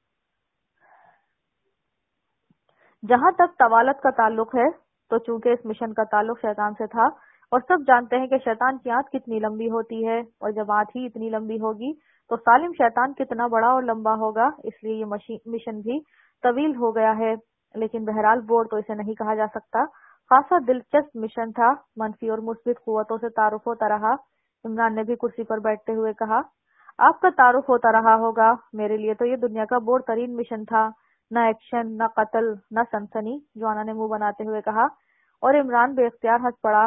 جہاں تک طوالت کا تعلق ہے تو چونکہ اس مشن کا تعلق شیطان سے تھا اور سب جانتے ہیں کہ شیطان کی آنت کتنی لمبی ہوتی ہے اور جب آنت ہی اتنی لمبی ہوگی تو سالم شیطان کتنا بڑا اور لمبا ہوگا، اس لیے یہ مشن بھی طویل ہو گیا ہے، لیکن بہرحال بور تو اسے نہیں کہا جا سکتا۔ خاصا دلچسپ مشن تھا، منفی اور مثبت قوتوں سے تعارف ہوتا رہا، عمران نے بھی کرسی پر بیٹھتے ہوئے کہا۔ آپ کا تعارف ہوتا رہا ہوگا، میرے لیے تو یہ دنیا کا بور ترین مشن تھا، نہ ایکشن، نہ قتل، نہ سنسنی، جوانا نے منہ بناتے ہوئے کہا اور عمران بے اختیار ہنس پڑا۔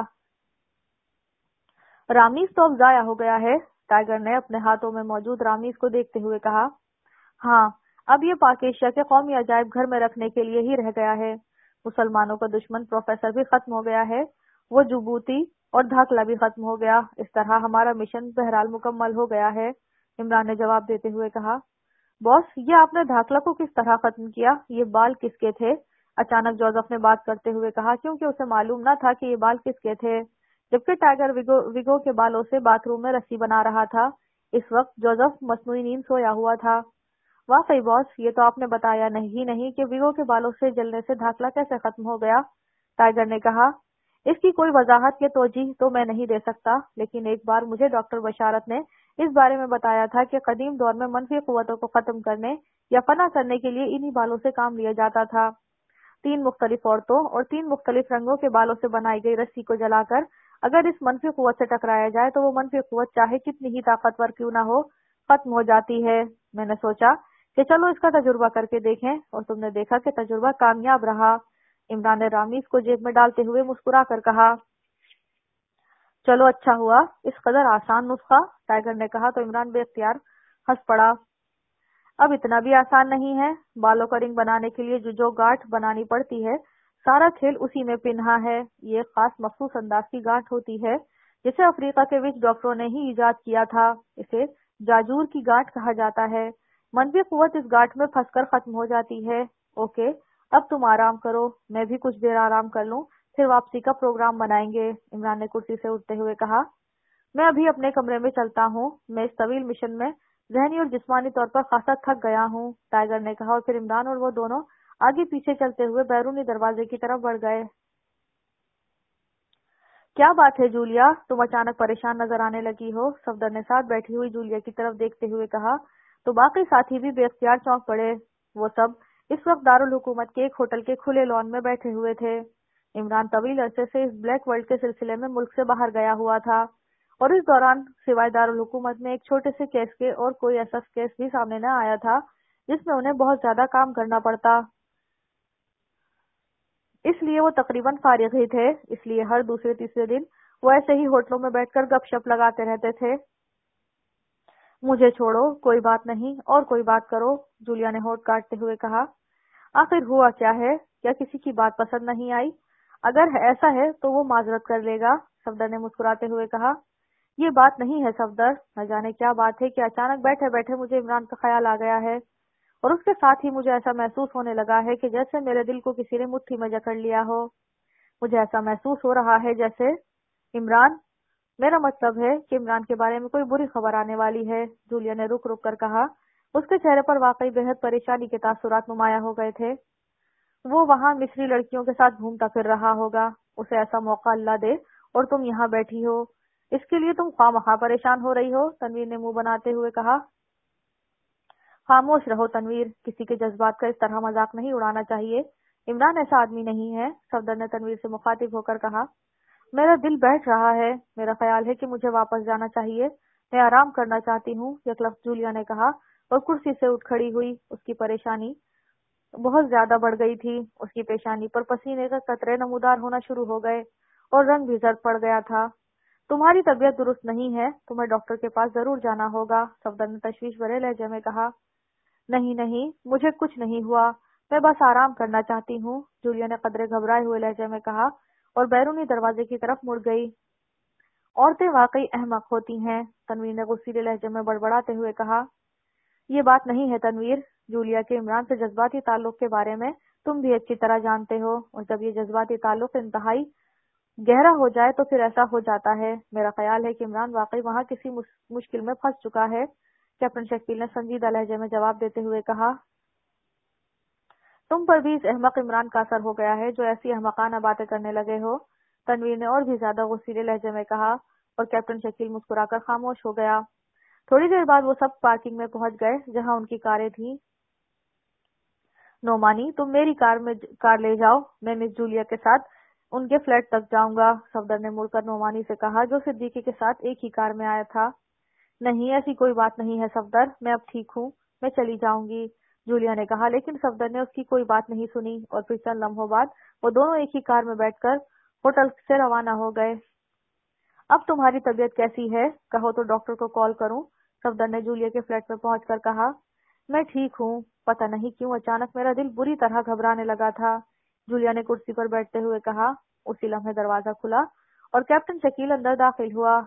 رامیز تو اب ضائع ہو گیا ہے، ٹائیگر نے اپنے ہاتھوں میں موجود رامیز کو دیکھتے ہوئے کہا۔ ہاں، اب یہ پاک ایشیا کے قومی عجائب گھر میں رکھنے کے لیے ہی رہ گیا ہے۔ مسلمانوں کا دشمن پروفیسر بھی ختم ہو گیا ہے، وہ جبوتی اور دھاکلا بھی ختم ہو گیا، اس طرح ہمارا مشن بہرحال مکمل ہو گیا ہے، عمران نے جواب دیتے ہوئے کہا۔ باس، یہ آپ نے دھاکلا کو کس طرح ختم کیا؟ یہ بال کس کے تھے؟ اچانک جوزف نے بات کرتے ہوئے کہا، کیونکہ اسے معلوم نہ تھا کہ یہ بال کس کے تھے، جبکہ ٹائیگر ویگو, ویگو کے بالوں سے باتھ روم میں رسی بنا رہا تھا۔ اس وقت جوزف مصنوعی نیند سویا ہوا تھا۔ واقعی باس، یہ تو آپ نے بتایا نہیں نہیں کہ ویگو کے بالوں سے جلنے سے دھاکلا کیسے ختم ہو گیا، ٹائیگر نے کہا۔ اس کی کوئی وضاحت یا توجیہ تو میں نہیں دے سکتا، لیکن ایک بار مجھے ڈاکٹر بشارت نے اس بارے میں بتایا تھا کہ قدیم دور میں منفی قوتوں کو ختم کرنے یا فنا کرنے کے لیے انہی بالوں سے کام لیا جاتا تھا۔ تین مختلف عورتوں اور تین مختلف رنگوں کے بالوں سے بنائی گئی رسی کو جلا کر اگر اس منفی قوت سے ٹکرایا جائے تو وہ منفی قوت چاہے کتنی ہی طاقتور کیوں نہ ہو ختم ہو جاتی ہے۔ میں نے سوچا کہ چلو اس کا تجربہ کر کے دیکھیں، اور تم نے دیکھا کہ تجربہ کامیاب رہا، عمران نے رامیز کو جیب میں ڈالتے ہوئے مسکرا کر کہا۔ چلو اچھا ہوا، اس قدر آسان نسخہ، ٹائیگر نے کہا تو عمران بے اختیار ہنس پڑا۔ اب اتنا بھی آسان نہیں ہے، بالوں کا رنگ بنانے کے لیے جو جو گاٹھ بنانی پڑتی ہے سارا کھیل اسی میں پنہا ہے۔ یہ ایک خاص مخصوص انداز کی گاٹھ ہوتی ہے جسے افریقہ کے وچ ڈاکٹروں نے ہی ایجاد کیا تھا، اسے جاجور کی گاٹھ کہا جاتا ہے۔ منفی قوت اس گاٹھ میں پھنس کر ختم ہو جاتی ہے۔ اوکے، اب تم آرام کرو، میں بھی کچھ دیر آرام کر لوں، پھر واپسی کا پروگرام بنائیں گے، عمران نے کرسی سے اٹھتے ہوئے کہا۔ میں ابھی اپنے کمرے میں چلتا ہوں، میں اس طویل مشن میں ذہنی اور جسمانی طور پر خاصا تھک گیا ہوں، ٹائیگر نے کہا، اور پھر عمران اور وہ دونوں آگے پیچھے چلتے ہوئے بیرونی دروازے کی طرف بڑھ گئے۔ کیا بات ہے جولیا، تم اچانک پریشان نظر آنے لگی ہو، صفدر نے ساتھ بیٹھی ہوئی جولیا کی طرف دیکھتے ہوئے کہا۔ تو باقی ساتھی بھی بے اختیار چونک پڑے۔ وہ سب اس وقت دارالحکومت کے ایک ہوٹل کے کھلے لان میں بیٹھے ہوئے تھے۔ عمران طویل عرصے سے اس بلیک ورلڈ کے سلسلے میں ملک سے باہر گیا ہوا تھا، اور اس دوران سوائے دارالحکومت میں ایک چھوٹے سے کیس کے اور کوئی ایسا کیس بھی سامنے نہ آیا تھا جس میں انہیں بہت زیادہ کام کرنا پڑتا۔ اس لیے وہ تقریباً فارغ ہی تھے، اس لیے ہر دوسرے تیسرے دن وہ ایسے ہی ہوٹلوں میں بیٹھ کر گپ شپ لگاتے رہتے تھے۔ مجھے چھوڑو، کوئی بات نہیں، اور کوئی بات کرو، جولیا نے ہونٹ کاٹتے ہوئے کہا۔ آخر ہوا کیا ہے؟ کیا کسی کی بات پسند نہیں آئی؟ اگر ایسا ہے تو وہ معذرت کر لے گا، صفدر نے مسکراتے ہوئے کہا۔ یہ بات نہیں ہے صفدر، نہ جانے کیا بات ہے کہ اچانک بیٹھے بیٹھے مجھے عمران کا خیال آ گیا ہے، اور اس کے ساتھ ہی مجھے ایسا محسوس ہونے لگا ہے کہ جیسے میرے دل کو کسی نے مٹھی میں جکڑ لیا ہو۔ مجھے ایسا محسوس ہو رہا ہے جیسے عمران، میرا مطلب ہے کہ عمران کے بارے میں کوئی بری خبر آنے والی ہے، جولیا نے رک رک کر کہا۔ اس کے چہرے پر واقعی بے حد پریشانی کے تاثرات نمایاں ہو گئے تھے۔ وہ وہاں مصری لڑکیوں کے ساتھ گھومتا پھر رہا ہوگا، اسے ایسا موقع اللہ دے اور تم یہاں بیٹھی ہو، اس کے لیے تم خواہ مخواہ پریشان ہو رہی ہو، تنویر نے منہ بناتے ہوئے کہا۔ خاموش رہو تنویر، کسی کے جذبات کا اس طرح مذاق نہیں اڑانا چاہیے، عمران ایسا آدمی نہیں ہے، صفدر نے تنویر سے مخاطب ہو کر کہا۔ میرا دل بیٹھ رہا ہے، میرا خیال ہے کہ مجھے واپس جانا چاہیے، میں آرام کرنا چاہتی ہوں، یک لفظ جولیا نے کہا، اور کرسی سے اٹھ کھڑی ہوئی۔ اس کی پریشانی بہت زیادہ بڑھ گئی تھی، اس کی پیشانی پر پسینے کا قطرے نمودار ہونا شروع ہو گئے اور رنگ بھی زرد پڑ گیا تھا۔ تمہاری طبیعت درست نہیں ہے، تمہیں ڈاکٹر کے پاس ضرور جانا ہوگا، صفدر نے تشویش بھرے لہجے میں کہا۔ نہیں نہیں، مجھے کچھ نہیں ہوا، میں بس آرام کرنا چاہتی ہوں، جولیا نے قدرے گھبرائے ہوئے لہجے میں کہا، اور بیرونی دروازے کی طرف مڑ گئی۔ عورتیں واقعی احمق ہوتی ہیں، تنویر نے غصیلے لہجے میں بڑبڑاتے ہوئے کہا۔ یہ بات نہیں ہے تنویر، جولیا کے عمران سے جذباتی تعلق کے بارے میں تم بھی اچھی طرح جانتے ہو، اور جب یہ جذباتی تعلق انتہائی گہرا ہو جائے تو پھر ایسا ہو جاتا ہے۔ میرا خیال ہے کہ عمران واقعی وہاں کسی مشکل میں پھنس چکا ہے، کیپٹن شکیل نے سنجیدہ لہجے میں جواب دیتے ہوئے کہا۔ تم پر بھی اس احمق عمران کا اثر ہو گیا ہے جو ایسی احمقانہ باتیں کرنے لگے ہو، تنویر نے اور بھی زیادہ غصیلے لہجے میں کہا، اور کیپٹن شکیل مسکرا کر خاموش ہو گیا۔ تھوڑی دیر بعد وہ سب پارکنگ میں پہنچ گئے جہاں ان کی کاریں تھیں۔ نعمانی، تم میری کار میں کار لے جاؤ، میں مس جولیا کے ساتھ ان کے فلیٹ تک جاؤں گا، صفدر نے مڑ کر نعمانی سے کہا جو صدیقی کے ساتھ ایک ہی کار میں آیا تھا۔ نہیں، ایسی کوئی بات نہیں ہے صفدر، میں اب ٹھیک ہوں، میں چلی جاؤں گی، جولیا نے کہا، لیکن صفدر نے اس کی کوئی بات نہیں سنی، اور پھر چند لمحوں بعد وہ دونوں ایک ہی کار میں بیٹھ کر ہوٹل سے روانہ ہو گئے۔ اب تمہاری طبیعت کیسی ہے؟ کہو تو ڈاکٹر کو کال کروں، صفدر نے جولیا کے فلیٹ میں پہنچ کر کہا۔ میں ٹھیک ہوں، پتہ نہیں کیوں اچانک میرا دل بری طرح گھبرانے لگا تھا، جولیا نے کرسی پر بیٹھتے ہوئے کہا۔ اسی لمحے دروازہ کھلا اور کیپٹن شکیل اندر داخل ہوا۔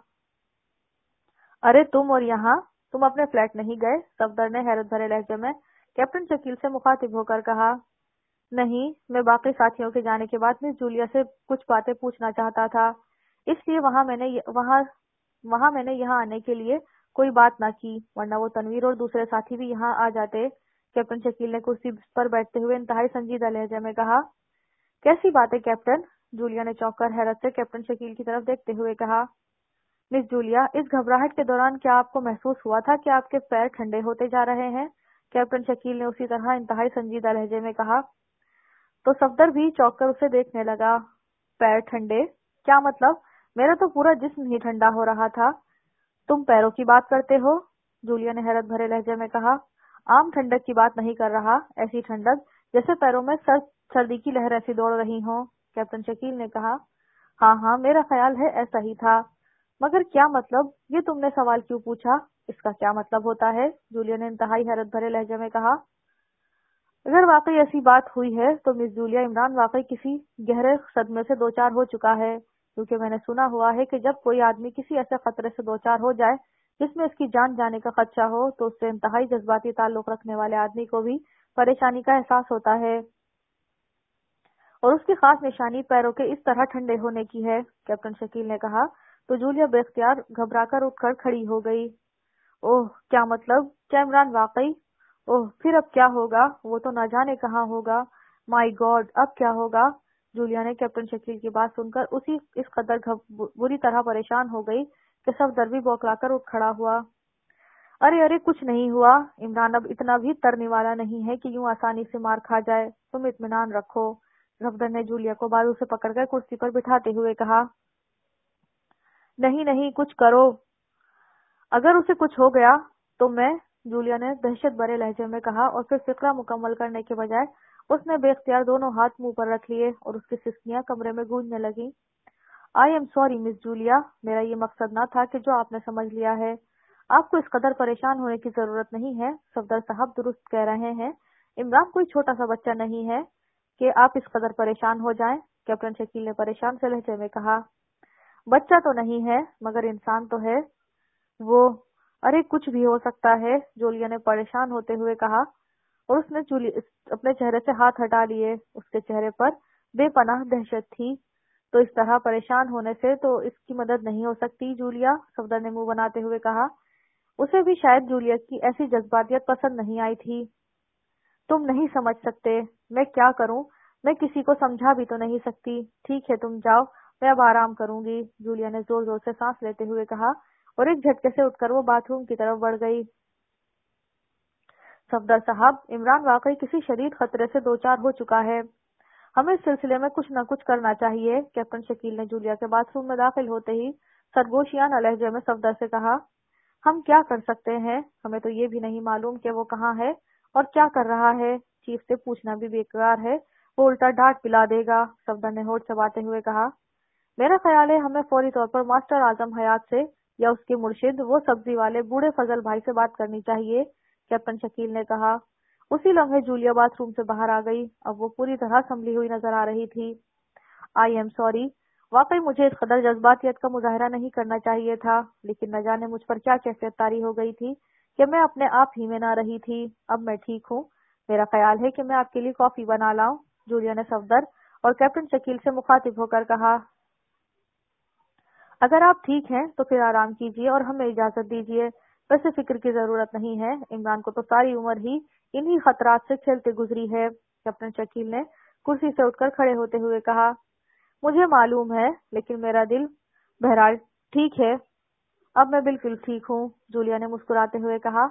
ارے تم اور یہاں، تم اپنے فلیٹ نہیں گئے؟ صفدر نے حیرت بھرے لہجے میں کیپٹن شکیل سے مخاطب ہو کر کہا۔ نہیں، میں باقی ساتھیوں کے جانے کے بعد مس جولیا سے کچھ باتیں پوچھنا چاہتا تھا، اس لیے وہاں میں نے وہاں وہاں میں نے یہاں آنے کے لیے کوئی بات نہ کی، ورنہ وہ تنویر اور دوسرے ساتھی بھی یہاں آ جاتے، کیپٹن شکیل نے کرسی پر بیٹھتے ہوئے انتہائی سنجیدہ لہجے میں کہا۔ کیسی بات ہے کیپٹن؟ جولیا نے چونک کر حیرت سے کیپٹن شکیل کی طرف دیکھتے ہوئے کہا۔ مس جولیا، اس گھبراہٹ کے دوران کیا آپ کو محسوس ہوا تھا کہ آپ کے پیر ٹھنڈے ہوتے جا رہے ہیں؟ کیپٹن شکیل نے اسی طرح انتہائی سنجیدہ لہجے میں کہا۔ تو صفدر بھی چونک کر اسے دیکھنے لگا۔ پیر ٹھنڈے؟ کیا مطلب؟ میرا تو پورا جسم ہی ٹھنڈا ہو رہا تھا۔ تم پیروں کی بات کرتے ہو؟ جولیا نے حیرت بھرے لہجے میں کہا۔ عام ٹھنڈک کی بات نہیں کر رہا، ایسی ٹھنڈک جیسے پیروں میں سرد سردی کی لہریں سی دوڑ رہی ہوں، کیپٹن شکیل نے کہا۔ ہاں ہاں، میرا خیال ہے ایسا ہی تھا، مگر کیا مطلب؟ یہ تم نے سوال کیوں پوچھا؟ اس کا کیا مطلب ہوتا ہے؟ جولیا نے انتہائی حیرت بھرے لہجے میں کہا۔ اگر واقعی ایسی بات ہوئی ہے تو مس جولیا، عمران واقعی کسی گہرے صدمے سے دوچار ہو چکا ہے، کیونکہ میں نے سنا ہوا ہے کہ جب کوئی آدمی کسی ایسے خطرے سے دوچار ہو جائے جس میں اس کی جان جانے کا خدشہ ہو تو اس سے انتہائی جذباتی تعلق رکھنے والے آدمی کو بھی پریشانی کا احساس ہوتا ہے، اور اس کی خاص نشانی پیروں کے اس طرح ٹھنڈے ہونے کی ہے، کیپٹن شکیل نے کہا۔ تو جولیا بے اختیار گھبرا کر اٹھ کر کھڑی ہو گئی۔ اوہ کیا مطلب؟ کیا عمران واقعی؟ اوہ پھر اب کیا ہوگا؟ وہ تو نہ جانے کہاں ہوگا۔ مائی گاڈ اب کیا ہوگا؟ جولیا نے کیپٹن شکیل کی بات سن کر اسی اس قدر بری طرح پریشان ہو گئی کہ صفدر بھی بوکھلا کر اٹھ کھڑا ہوا۔ ارے ارے کچھ نہیں ہوا، عمران اب اتنا بھی ترنے والا نہیں ہے کہ یوں آسانی سے مار کھا جائے، تم اطمینان رکھو۔ صفدر نے جولیا کو بازو سے پکڑ کر کرسی پر بٹھاتے ہوئے کہا۔ نہیں نہیں کچھ کرو، اگر اسے کچھ ہو گیا تو میں، جولیا نے دہشت بھرے لہجے میں کہا، اور پھر فقرہ مکمل کرنے کے بجائے اس نے بے اختیار دونوں ہاتھ منہ پر رکھ لیے اور اس کی سسکیاں کمرے میں گونجنے لگیں۔ I am sorry miss Julia, میرا یہ مقصد نہ تھا کہ جو آپ نے سمجھ لیا ہے۔ آپ کو اس قدر پریشان ہونے کی ضرورت نہیں ہے، صفدر صاحب درست کہہ رہے ہیں، عمران کوئی چھوٹا سا بچہ نہیں ہے کہ آپ اس قدر پریشان ہو جائیں، کیپٹن شکیل نے پریشان سے لہجے میں کہا۔ بچہ تو نہیں ہے مگر انسان تو ہے وہ۔ ارے کچھ بھی ہو سکتا ہے، جولیا نے پریشان ہوتے ہوئے کہا، اور اس نے جولی اپنے چہرے سے ہاتھ ہٹا لیے۔ اس کے چہرے پر بے پناہ دہشت تھی۔ تو اس طرح پریشان ہونے سے تو اس کی مدد نہیں ہو سکتی جولیا، صفدر نے منہ بناتے ہوئے کہا۔ اسے بھی شاید جولیا کی ایسی جذباتیت پسند نہیں آئی تھی۔ تم نہیں سمجھ سکتے، میں کیا کروں؟ میں کسی کو سمجھا بھی تو نہیں سکتی۔ ٹھیک ہے تم جاؤ، میں اب آرام کروں گی، جولیا نے زور زور سے سانس لیتے ہوئے کہا، اور ایک جھٹکے سے اٹھ کر وہ باتھ روم کی طرف بڑھ گئی۔ صفدر صاحب، عمران واقعی کسی شدید خطرے سے دوچار ہو چکا ہے، ہمیں اس سلسلے میں کچھ نہ کچھ کرنا چاہیے، کیپٹن شکیل نے جولیا کے باتھ روم میں داخل ہوتے ہی سرگوشیانہ لہجے میں صفدر سے کہا۔ ہم کیا کر سکتے ہیں؟ ہمیں تو یہ بھی نہیں معلوم کہ وہ کہاں ہے اور کیا کر رہا ہے، چیف سے پوچھنا بھی بیکار ہے، وہ الٹا ڈانٹ پلا دے گا، صفدر نے ہونٹ چباتے ہوئے کہا۔ میرا خیال ہے ہمیں فوری طور پر ماسٹر اعظم حیات سے یا اس کے مرشد وہ سبزی والے بوڑھے فضل بھائی سے بات کرنی چاہیے، کیپٹن شکیل نے کہا۔ اسی لمحے جولیا باتھ روم سے باہر آ گئی، اب وہ پوری طرح سنبھلی ہوئی نظر آ رہی تھی۔ آئی ایم سوری، واقعی مجھے اس قدر جذباتیت کا مظاہرہ نہیں کرنا چاہیے تھا، لیکن نہ جانے مجھ پر کیا کیفیت طاری ہو گئی تھی کہ میں اپنے آپ ہی میں نہ رہی تھی۔ اب میں ٹھیک ہوں، میرا خیال ہے کہ میں آپ کے لیے کافی بنا لاؤں، جولیا نے صفدر اور کیپٹن شکیل سے مخاطب ہو کر کہا۔ اگر آپ ٹھیک ہیں تو پھر آرام کیجیے اور ہمیں اجازت دیجیے، ویسے فکر کی ضرورت نہیں ہے، عمران کو تو ساری عمر ہی انہی خطرات سے کھیلتے گزری ہے، کیپٹن شکیل نے کرسی سے اٹھ کر کھڑے ہوتے ہوئے کہا۔ مجھے معلوم ہے، لیکن میرا دل بہرحال ٹھیک ہے، اب میں بالکل ٹھیک ہوں، جولیا نے مسکراتے ہوئے کہا۔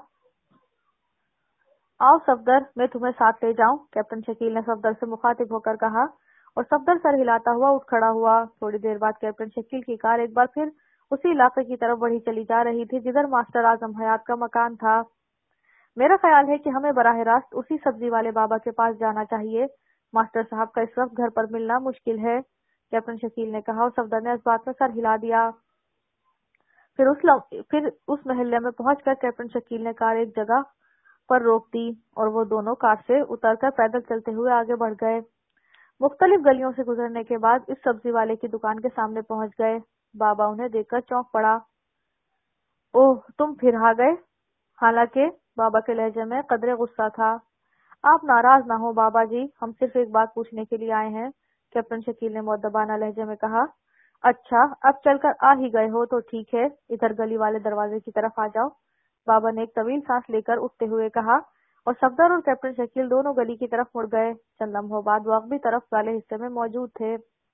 آؤ صفدر، میں تمہیں ساتھ لے جاؤں، کیپٹن شکیل نے صفدر سے مخاطب ہو کر کہا، اور صفدر سر ہلاتا ہوا اٹھ کھڑا ہوا۔ تھوڑی دیر بعد کیپٹن شکیل کی کار ایک بار پھر اسی علاقے کی طرف بڑھی چلی جا رہی تھی جدھر ماسٹر اعظم حیات کا مکان تھا۔ میرا خیال ہے کہ ہمیں براہ راست اسی سبزی والے بابا کے پاس جانا چاہیے، ماسٹر صاحب کا اس وقت گھر پر ملنا مشکل ہے، کیپٹن شکیل نے کہا، اور صفدر نے اس بات میں سر ہلا دیا۔ پھر اس لم... پھر اس محلے میں پہنچ کر کیپٹن شکیل نے کار ایک جگہ پر روک دی اور وہ دونوں کار سے اتر کر پیدل چلتے ہوئے آگے بڑھ گئے۔ مختلف گلیوں سے گزرنے کے بعد اس سبزی والے کی دکان کے سامنے پہنچ گئے۔ بابا انہیں دیکھ کر چونک پڑا۔ اوہ تم پھر آ گئے، حالانکہ بابا کے لہجے میں قدرے غصہ تھا۔ آپ ناراض نہ ہو بابا جی، ہم صرف ایک بات پوچھنے کے لیے آئے ہیں، کیپٹن شکیل نے مؤدبانہ لہجے میں کہا۔ اچھا اب چل کر آ ہی گئے ہو تو ٹھیک ہے، ادھر گلی والے دروازے کی طرف آ جاؤ، بابا نے ایک طویل سانس لے کر اٹھتے ہوئے کہا، اور صفدر اور کیپٹن شکیل دونوں گلی کی طرف مڑ گئے۔ چند لمحوں بعد وہ اغبی طرف والے حصے میں موجود تھے۔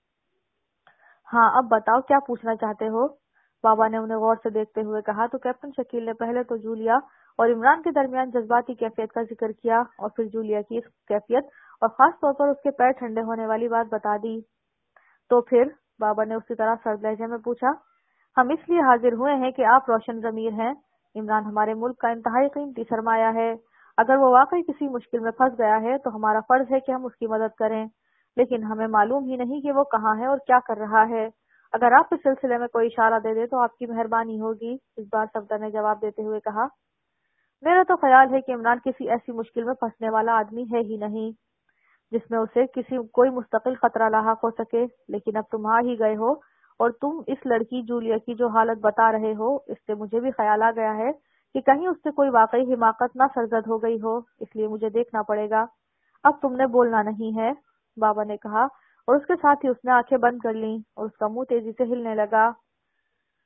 ہاں اب بتاؤ کیا پوچھنا چاہتے ہو، بابا نے انہیں غور سے دیکھتے ہوئے کہا۔ تو کیپٹن شکیل نے پہلے تو جولیا اور عمران کے درمیان جذباتی کیفیت کا ذکر کیا، اور پھر جولیا کی اس کیفیت اور خاص طور پر اس کے پیر ٹھنڈے ہونے والی بات بتا دی۔ تو پھر، بابا نے اسی طرح سرد لہجے میں پوچھا، ہم اس لیے حاضر ہوئے ہیں کہ آپ روشن ضمیر ہیں، عمران ہمارے ملک کا انتہائی قیمتی سرمایہ ہے، اگر وہ واقعی کسی مشکل میں پھنس گیا ہے تو ہمارا فرض ہے کہ ہم اس کی مدد کریں، لیکن ہمیں معلوم ہی نہیں کہ وہ کہاں ہے اور کیا کر رہا ہے، اگر آپ اس سلسلے میں کوئی اشارہ دے دے تو آپ کی مہربانی ہوگی، اس بار صفدر نے جواب دیتے ہوئے کہا۔ میرا تو خیال ہے کہ عمران کسی ایسی مشکل میں پھنسنے والا آدمی ہے ہی نہیں جس میں اسے کسی کوئی مستقل خطرہ لاحق ہو سکے، لیکن اب تم آ ہی گئے ہو اور تم اس لڑکی جولیا کی جو حالت بتا رہے ہو، اس سے مجھے بھی خیال آ گیا ہے کہ کہیں اس سے کوئی واقعی حماقت نہ سرزد ہو گئی ہو، اس لیے مجھے دیکھنا پڑے گا۔ اب تم نے بولنا نہیں ہے، بابا نے کہا، اور اس کے ساتھ ہی اس نے آنکھیں بند کر لیں اور اس کا منہ تیزی سے ہلنے لگا۔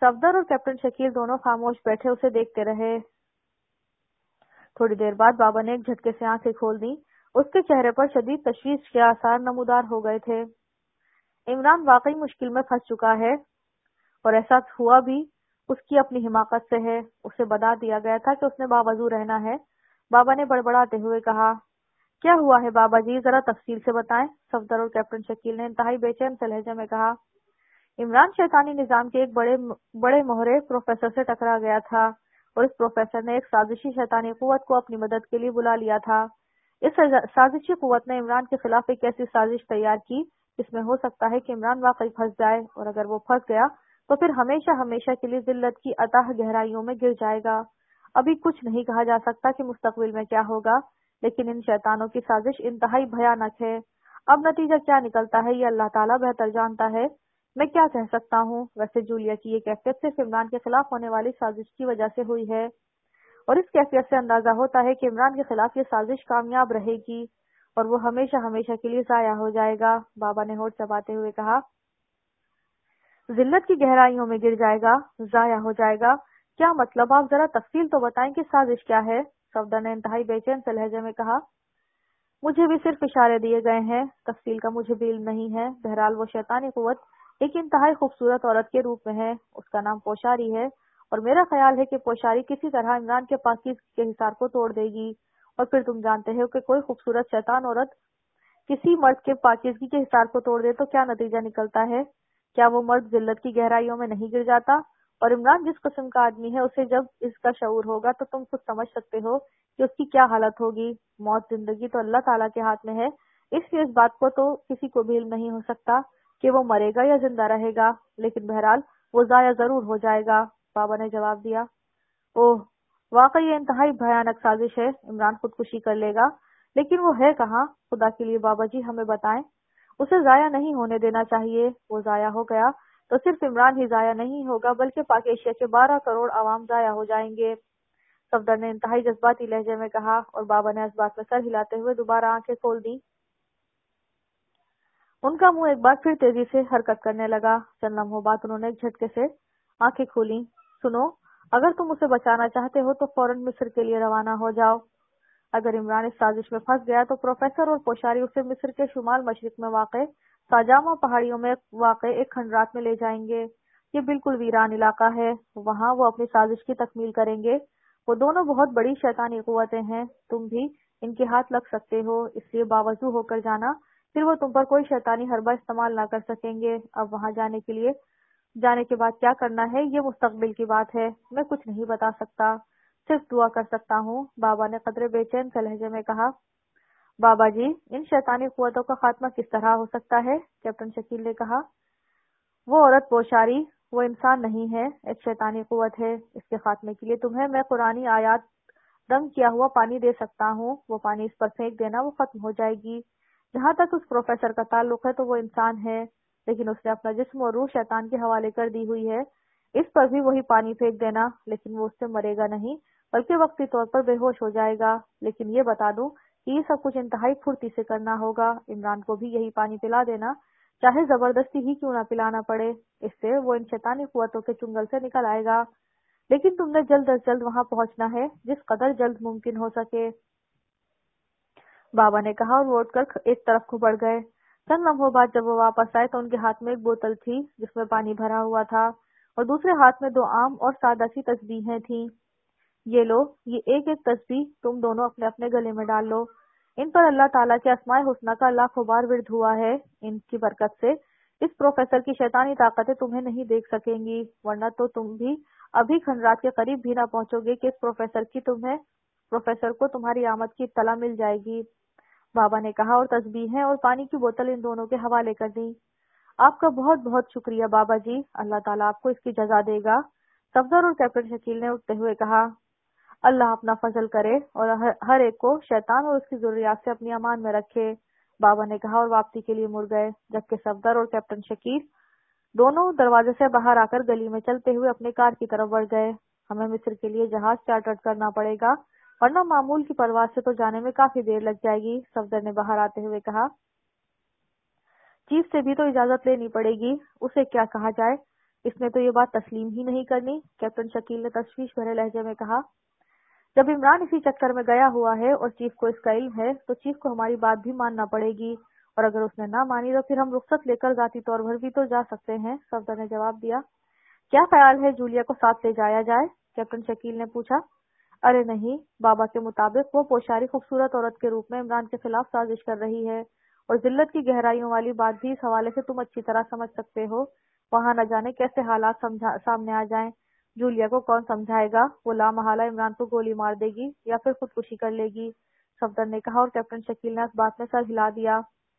صفدر اور کیپٹن شکیل دونوں خاموش بیٹھے اسے دیکھتے رہے۔ تھوڑی دیر بعد بابا نے ایک جھٹکے سے آنکھیں کھول دیں۔ اس کے چہرے پر شدید تشویش کے آثار نمودار ہو گئے تھے۔ عمران واقعی مشکل میں پھنس چکا ہے، اور ایسا ہوا بھی اس کی اپنی حماقت سے ہے۔ اسے بتا دیا گیا تھا کہ اس نے باوضو رہنا ہے۔ بابا نے بڑبڑاتے ہوئے کہا، کیا ہوا ہے بابا جی، ذرا تفصیل سے بتائیں۔ صفدر اور کیپٹن شکیل نے انتہائی بے چین سے لہجے میں کہا، عمران شیطانی نظام کے ایک بڑے بڑے مہرے پروفیسر سے ٹکرا گیا تھا، اور اس پروفیسر نے ایک سازشی شیطانی قوت کو اپنی مدد کے لیے بلا لیا تھا۔ اس سازشی قوت نے عمران کے خلاف ایک ایسی سازش تیار کی جس میں ہو سکتا ہے کہ عمران واقعی پھنس جائے، اور اگر وہ پھنس گیا تو پھر ہمیشہ ہمیشہ کے لیے ذلت کی اتاہ گہرائیوں میں گر جائے گا۔ ابھی کچھ نہیں کہا جا سکتا کہ مستقبل میں کیا ہوگا، لیکن ان شیطانوں کی سازش انتہائی بھیانک ہے۔ اب نتیجہ کیا نکلتا ہے یہ اللہ تعالیٰ بہتر جانتا ہے۔ میں کیا کہہ سکتا ہوں؟ ویسے جولیا کی یہ کیفیت صرف عمران کے خلاف ہونے والی سازش کی وجہ سے ہوئی ہے، اور اس کیفیت سے اندازہ ہوتا ہے کہ عمران کے خلاف یہ سازش کامیاب رہے گی اور وہ ہمیشہ ہمیشہ کے لیے ضائع ہو جائے گا۔ بابا نے ہونٹ چباتے ہوئے کہا، ذلت کی گہرائیوں میں گر جائے گا، ضائع ہو جائے گا، کیا مطلب؟ آپ ذرا تفصیل تو بتائیں کہ سازش کیا ہے۔ صفدر نے انتہائی بے چین سے لہجے میں کہا، مجھے بھی صرف اشارے دیے گئے ہیں، تفصیل کا مجھے بھی علم نہیں ہے۔ بہرحال وہ شیطانی قوت ایک انتہائی خوبصورت عورت کے روپ میں ہے، اس کا نام پوشاری ہے، اور میرا خیال ہے کہ پوشاری کسی طرح عمران کے پاکیزگی کے حصار کو توڑ دے گی۔ اور پھر تم جانتے ہو کہ کوئی خوبصورت شیطان عورت کسی مرد کے پاکیزگی کے حصار کو توڑ دے تو کیا نتیجہ نکلتا ہے؟ کیا وہ مرد ذلت کی گہرائیوں میں نہیں گر جاتا؟ اور عمران جس قسم کا آدمی ہے، اسے جب اس کا شعور ہوگا تو تم خود سمجھ سکتے ہو کہ اس کی کیا حالت ہوگی۔ موت زندگی تو اللہ تعالیٰ کے ہاتھ میں ہے، اس لیے اس بات کو تو کسی کو بھی علم نہیں ہو سکتا کہ وہ مرے گا یا زندہ رہے گا، لیکن بہرحال وہ ضائع ضرور ہو جائے گا۔ بابا نے جواب دیا، اوہ واقعی یہ انتہائی بھیانک سازش ہے، عمران خودکشی کر لے گا، لیکن وہ ہے کہاں؟ خدا کے لیے بابا جی ہمیں بتائیں۔ اسے ضائع نہیں ہونے دینا چاہیے، وہ ضائع ہو گیا تو صرف عمران ہی ضائع نہیں ہوگا بلکہ پاک ایشیا کے بارہ کروڑ عوام ضائع ہو جائیں گے۔ صفدر نے انتہائی جذباتی لہجے میں کہا، اور بابا نے اس بات میں سر ہلاتے ہوئے دوبارہ آنکھیں کھول دیں۔ ان کا منہ ایک بار پھر تیزی سے حرکت کرنے لگا۔ چند لمحوں بعد انہوں نے ایک جھٹکے سے آنکھیں کھولیں۔ سنو، اگر تم اسے بچانا چاہتے ہو تو فوراً مصر کے لیے روانہ ہو جاؤ۔ اگر عمران اس سازش میں پھنس گیا تو پروفیسر اور پوشاری اسے مصر کے شمال مشرق میں واقع ساجامہ پہاڑیوں میں واقع ایک کھنڈرات میں لے جائیں گے۔ یہ بالکل ویران علاقہ ہے، وہاں وہ اپنی سازش کی تکمیل کریں گے۔ وہ دونوں بہت بڑی شیطانی قوتیں ہیں، تم بھی ان کے ہاتھ لگ سکتے ہو، اس لیے باوضو ہو کر جانا، پھر وہ تم پر کوئی شیطانی حربہ استعمال نہ کر سکیں گے۔ اب وہاں جانے کے لیے جانے کے بعد کیا کرنا ہے یہ مستقبل کی بات ہے، میں کچھ نہیں بتا سکتا، صرف دعا کر سکتا ہوں۔ بابا نے قدرے بے چین سے لہجے میں کہا، بابا جی ان شیطانی قوتوں کا خاتمہ کس طرح ہو سکتا ہے؟ کیپٹن شکیل نے کہا، وہ عورت پوشاری وہ انسان نہیں ہے، ایک شیطانی قوت ہے، اس کے خاتمے کے لیے تمہیں میں قرآنی آیات دم کیا ہوا پانی دے سکتا ہوں، وہ پانی اس پر پھینک دینا، وہ ختم ہو جائے گی۔ جہاں تک اس پروفیسر کا تعلق ہے تو وہ انسان ہے، لیکن اس نے اپنا جسم اور روح شیطان کے حوالے کر دی ہوئی ہے، اس پر بھی وہی پانی پھینک دینا، لیکن وہ اس سے مرے گا نہیں بلکہ وقتی طور پر بے ہوش ہو جائے گا۔ لیکن یہ بتا دوں کہ یہ سب کچھ انتہائی پھرتی سے کرنا ہوگا، عمران کو بھی یہی پانی پلا دینا، چاہے زبردستی ہی کیوں نہ پلانا پڑے، اس سے وہ ان شیطانی قوتوں کے چنگل سے نکل آئے گا۔ لیکن تم نے جلد از جلد وہاں پہنچنا ہے، جس قدر جلد ممکن ہو سکے، بابا نے کہا، اور وہ اٹھ کر ایک طرف کو بڑھ گئے۔ چند لمحوں بعد جب وہ واپس آئے تو ان کے ہاتھ میں ایک بوتل تھی جس میں پانی بھرا ہوا تھا، اور دوسرے ہاتھ میں دو عام اور سادہ سی تسبیحیں تھیں۔ یہ لو، یہ ایک ایک تسبیح تم دونوں اپنے اپنے گلے میں ڈال لو، ان پر اللہ تعالیٰ کے اسماء حسنہ کا لاکھوں بار ورد ہوا ہے، ان کی برکت سے اس پروفیسر کی شیطانی طاقتیں تمہیں نہیں دیکھ سکیں گی، ورنہ تو تم بھی ابھی کھنڈرات کے قریب بھی نہ پہنچو گے کہ اس پروفیسر کی تمہیں پروفیسر کو تمہاری آمد کی اطلاع مل جائے گی، بابا نے کہا، اور تسبیحیں اور پانی کی بوتل ان دونوں کے حوالے کر دی۔ آپ کا بہت بہت شکریہ بابا جی، اللہ تعالیٰ آپ کو اس کی جزا دے گا، صفدر اور کیپٹن شکیل نے اٹھتے ہوئے کہا۔ اللہ اپنا فضل کرے اور ہر ایک کو شیطان اور اس کی ضروریات سے اپنی امان میں رکھے، بابا نے کہا، اور واپسی کے لیے مڑ گئے، جبکہ صفدر اور کیپٹن شکیل دونوں دروازے سے باہر آ کر گلی میں چلتے ہوئے اپنے کار کی طرف بڑھ گئے۔ ہمیں مصر کے لیے جہاز چارٹر کرنا پڑے گا، ورنہ معمول کی پرواز سے تو جانے میں کافی دیر لگ جائے گی، صفدر نے باہر آتے ہوئے کہا۔ چیف سے بھی تو اجازت لینی پڑے گی، اسے کیا کہا جائے؟ اس نے تو یہ بات تسلیم ہی نہیں کرنی، کیپٹن شکیل نے تشویش بھرے لہجے میں کہا۔ جب عمران اسی چکر میں گیا ہوا ہے اور چیف کو اس کا علم ہے تو چیف کو ہماری بات بھی ماننا پڑے گی، اور اگر اس نے نہ مانی تو پھر ہم رخصت لے کر ذاتی طور پر بھی تو جا سکتے ہیں، صفدر نے جواب دیا۔ کیا خیال ہے جولیا کو ساتھ لے جایا جائے؟ کیپٹن شکیل نے پوچھا۔ ارے نہیں، بابا کے مطابق وہ پوشاری خوبصورت عورت کے روپ میں عمران کے خلاف سازش کر رہی ہے، اور ذلت کی گہرائیوں والی بات بھی اس حوالے سے تم اچھی طرح سمجھ سکتے ہو۔ وہاں نہ جانے کیسے حالات سامنے آ جائیں۔ جولیا کو کون سمجھائے گا؟ وہ لامحالہ عمران کو گولی مار دے گی یا پھر خودکشی کر لے گی، صفدر نے کہا، اور کیپٹن شکیل نے اس بات میں سر ہلا دیا۔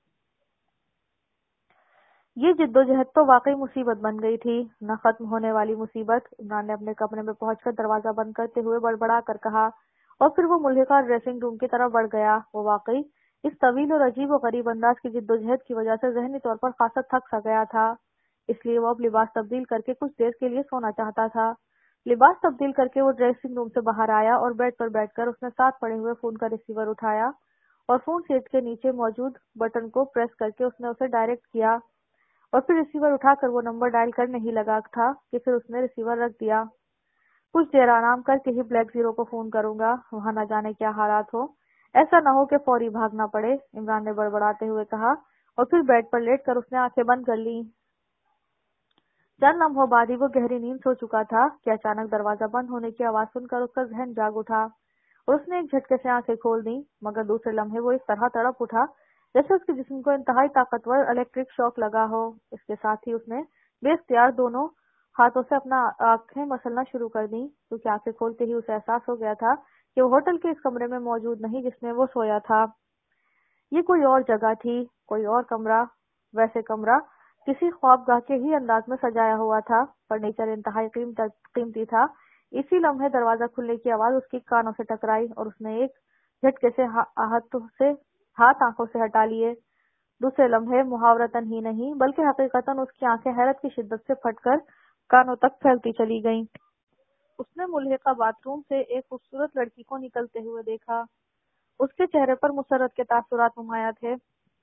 یہ جد و جہد تو واقعی مصیبت بن گئی تھی، نہ ختم ہونے والی مصیبت، عمران نے اپنے کمرے میں پہنچ کر دروازہ بند کرتے ہوئے بڑبڑا کر کہا، اور پھر وہ ملحقہ ڈریسنگ روم کی طرف بڑھ گیا۔ وہ واقعی اس طویل اور عجیب و غریب انداز کی جد و جہد کی وجہ سے ذہنی طور پر خاصا تھک سا گیا تھا، اس لیے وہ اب لباس تبدیل کر کے کچھ دیر کے لیے سونا چاہتا تھا۔ لباس تبدیل کر کے وہ ڈریسنگ روم سے باہر آیا اور بیڈ پر بیٹھ کر اس نے ساتھ پڑے ہوئے فون کا ریسیور اٹھایا اور فون سیٹ کے نیچے موجود بٹن کو پریس کر کے اس نے اسے ڈائریکٹ کیا، اور پھر ریسیور اٹھا کر وہ نمبر ڈائل کرنے ہی لگا تھا کہ پھر اس نے ریسیور رکھ دیا۔ کچھ دیر آرام کر کے ہی بلیک زیرو کو فون کروں گا، وہاں نہ جانے کیا حالات ہو، ایسا نہ ہو کہ فوری بھاگنا پڑے، عمران نے بڑبڑاتے ہوئے کہا، اور پھر بیڈ پر لیٹ کر اس نے آنکھیں بند کر لیں۔ چند لمحوں بعد ہی وہ گہری نیند سو چکا تھا کہ اچانک دروازہ بند ہونے کی آواز سن کر اس کا ذہن جاگ اٹھا اور اس نے ایک جھٹکے سے آنکھیں کھول دیں، مگر دوسرے لمحے وہ اس طرح تڑپ اٹھا جیسے اس کے جسم کو انتہائی طاقتور الیکٹرک شاک لگا ہو۔ اس کے ساتھ ہی اس نے بے اختیار دونوں ہاتھوں سے اپنا آنکھیں مسلنا شروع کر دیں، کیونکہ آنکھیں کھولتے ہی اسے احساس ہو گیا تھا کہ وہ ہوٹل کے اس کمرے میں موجود نہیں جس میں وہ سویا تھا۔ یہ کوئی اور جگہ تھی، کوئی اور کمرہ، ویسے کمرہ کسی خوابگاہ کے ہی انداز میں سجایا ہوا تھا، فرنیچر انتہائی قیمتی تھا۔ اسی لمحے دروازہ کھلنے کی آواز اس کی کانوں سے ٹکرائی اور اس نے ایک جھٹکے سے ہاتھوں سے ہاتھ آنکھوں سے ہٹا لیے۔ دوسرے لمحے محاورتاً ہی نہیں بلکہ حقیقتاً اس کی آنکھیں حیرت کی شدت سے پھٹ کر کانوں تک پھیلتی چلی گئیں۔ اس نے ملحقہ باتھ روم سے ایک خوبصورت لڑکی کو نکلتے ہوئے دیکھا، اس کے چہرے پر مسرت کے تاثرات نمایاں تھے۔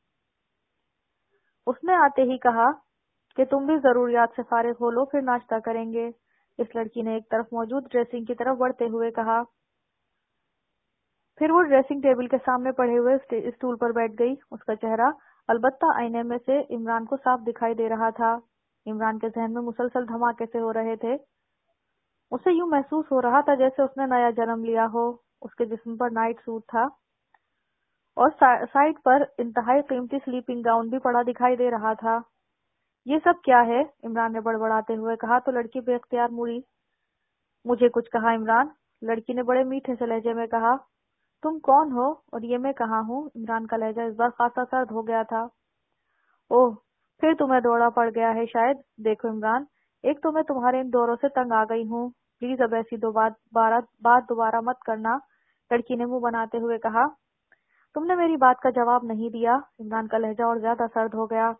اس نے آتے ہی کہا کہ تم بھی ضروریات سے فارغ ہو لو، پھر ناشتہ کریں گے۔ اس لڑکی نے ایک طرف موجود ڈریسنگ کی طرف بڑھتے ہوئے کہا، پھر وہ ڈریسنگ ٹیبل کے سامنے پڑے ہوئے اسٹول پر بیٹھ گئی۔ اس کا چہرہ البتہ آئینے میں سے عمران کو صاف دکھائی دے رہا تھا۔ عمران کے ذہن میں مسلسل دھماکے سے ہو رہے تھے، اسے یوں محسوس ہو رہا تھا جیسے اس نے نیا جنم لیا ہو۔ اس کے جسم پر نائٹ سوٹ تھا اور سائڈ پر انتہائی قیمتی سلیپنگ گاؤن بھی پڑا دکھائی دے رہا تھا۔ یہ سب کیا ہے؟ عمران نے بڑبڑاتے ہوئے کہا تو لڑکی بے اختیار مڑی۔ مجھے کچھ کہا عمران؟ لڑکی نے بڑے میٹھے سے لہجے میں کہا۔ تم کون ہو اور یہ میں کہاں ہوں؟ عمران کا لہجہ اس بار خاصا سرد ہو گیا تھا۔ اوہ، پھر تمہیں دوڑا پڑ گیا ہے شاید۔ دیکھو عمران، ایک تو میں تمہارے ان دوروں سے تنگ آ گئی ہوں، پلیز اب ایسی دو بات بارہ بات دوبارہ مت کرنا، لڑکی نے منہ بناتے ہوئے کہا۔ تم نے میری بات کا جواب نہیں دیا۔ عمران کا لہجہ اور زیادہ سرد ہو گیا۔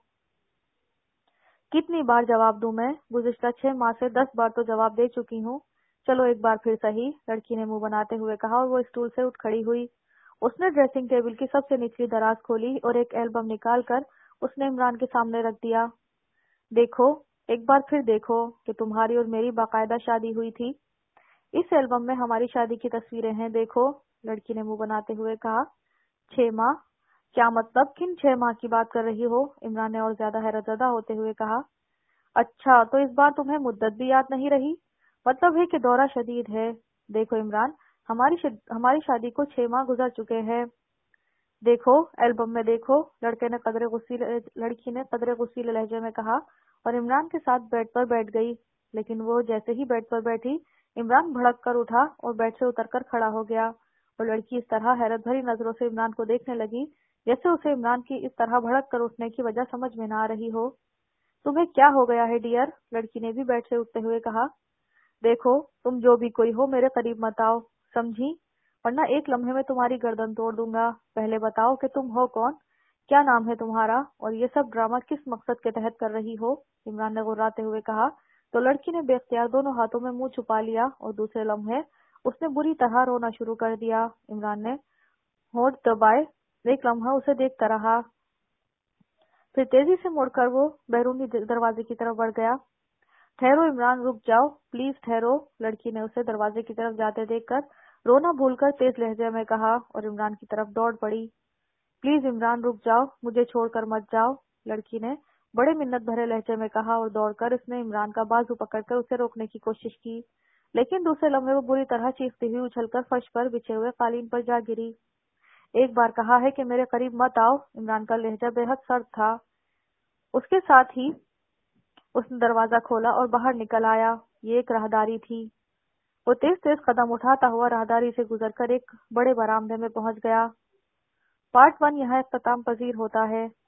کتنی بار جواب دوں میں؟ گزشتہ چھ ماہ سے دس بار تو جواب دے چکی ہوں، چلو ایک بار پھر صحیح، لڑکی نے منہ بناتے ہوئے کہا اور وہ اسٹول سے اٹھ کھڑی ہوئی۔ اس نے ڈریسنگ ٹیبل کی سب سے نچلی دراز کھولی اور ایک ایلبم نکال کر اس نے عمران کے سامنے رکھ دیا۔ دیکھو، ایک بار پھر دیکھو کہ تمہاری اور میری باقاعدہ شادی ہوئی تھی۔ اس ایلبم میں ہماری شادی کی تصویریں ہیں، دیکھو، لڑکی نے منہ بناتے ہوئے کہا۔ چھ ماہ؟ کیا مطلب؟ کن چھ ماہ کی بات کر رہی ہو؟ عمران نے اور زیادہ حیرت زدہ ہوتے ہوئے کہا۔ اچھا، تو اس بار تمہیں مدت بھی یاد نہیں رہی؟ مطلب ہے کہ دورہ شدید ہے۔ دیکھو عمران، ہماری شد... ہماری شادی کو چھ ماہ گزر چکے ہیں۔ دیکھو ایلبم میں دیکھو، لڑکے نے قدرے غصیل لڑکی نے قدرے غصیل لہجے میں کہا اور عمران کے ساتھ بیڈ پر بیٹھ گئی۔ لیکن وہ جیسے ہی بیڈ پر بیٹھی، عمران بھڑک کر اٹھا اور بیڈ سے اتر کر کھڑا ہو گیا، اور لڑکی اس طرح حیرت بھری نظروں سے عمران کو دیکھنے لگی جیسے اسے عمران کی اس طرح بھڑک کر اٹھنے کی وجہ سمجھ میں نہ آ رہی ہو۔ تمہیں کیا ہو گیا ہے ڈیئر؟ لڑکی نے بھی بیڈ سے اٹھتے ہوئے کہا۔ دیکھو، تم جو بھی کوئی ہو میرے قریب مت آؤ، سمجھی؟ ورنہ ایک لمحے میں تمہاری گردن توڑ دوں گا۔ پہلے بتاؤ کہ تم ہو کون، کیا نام ہے تمہارا، اور یہ سب ڈرامہ کس مقصد کے تحت کر رہی ہو؟ عمران نے غراتے ہوئے کہا تو لڑکی نے بے اختیار دونوں ہاتھوں میں منہ چھپا لیا اور دوسرے لمحے اس نے بری طرح رونا شروع کر دیا۔ عمران نے ہونٹ دبائے ایک لمحہ اسے دیکھتا رہا، پھر تیزی سے مڑ کر وہ بیرونی دروازے کی طرف بڑھ گیا۔ ٹھہرو عمران، رک جاؤ پلیز ٹھہرو، لڑکی نے اسے دروازے کی طرف جاتے دیکھ کر رونا بھول کر تیز لہجے میں کہا اور عمران کی طرف دوڑ پڑی۔ پلیز عمران رک جاؤ، مجھے چھوڑ کر مت جاؤ، لڑکی نے بڑے منت بھرے لہجے میں کہا اور دوڑ کر اس نے عمران کا بازو پکڑ کر اسے روکنے کی کوشش کی، لیکن دوسرے لمحے وہ بری طرح چیختی ہوئی اچھل کر فرش پر بچھے ہوئے قالین پر جا گری۔ ایک بار کہا ہے کہ میرے قریب مت آؤ، عمران کا لہجہ بے حد سرد تھا۔ اس کے ساتھ ہی اس نے دروازہ کھولا اور باہر نکل آیا۔ یہ ایک راہداری تھی۔ وہ تیز تیز قدم اٹھاتا ہوا راہداری سے گزر کر ایک بڑے برآمدے میں پہنچ گیا۔ پارٹ ون یہاں اختتام پذیر ہوتا ہے۔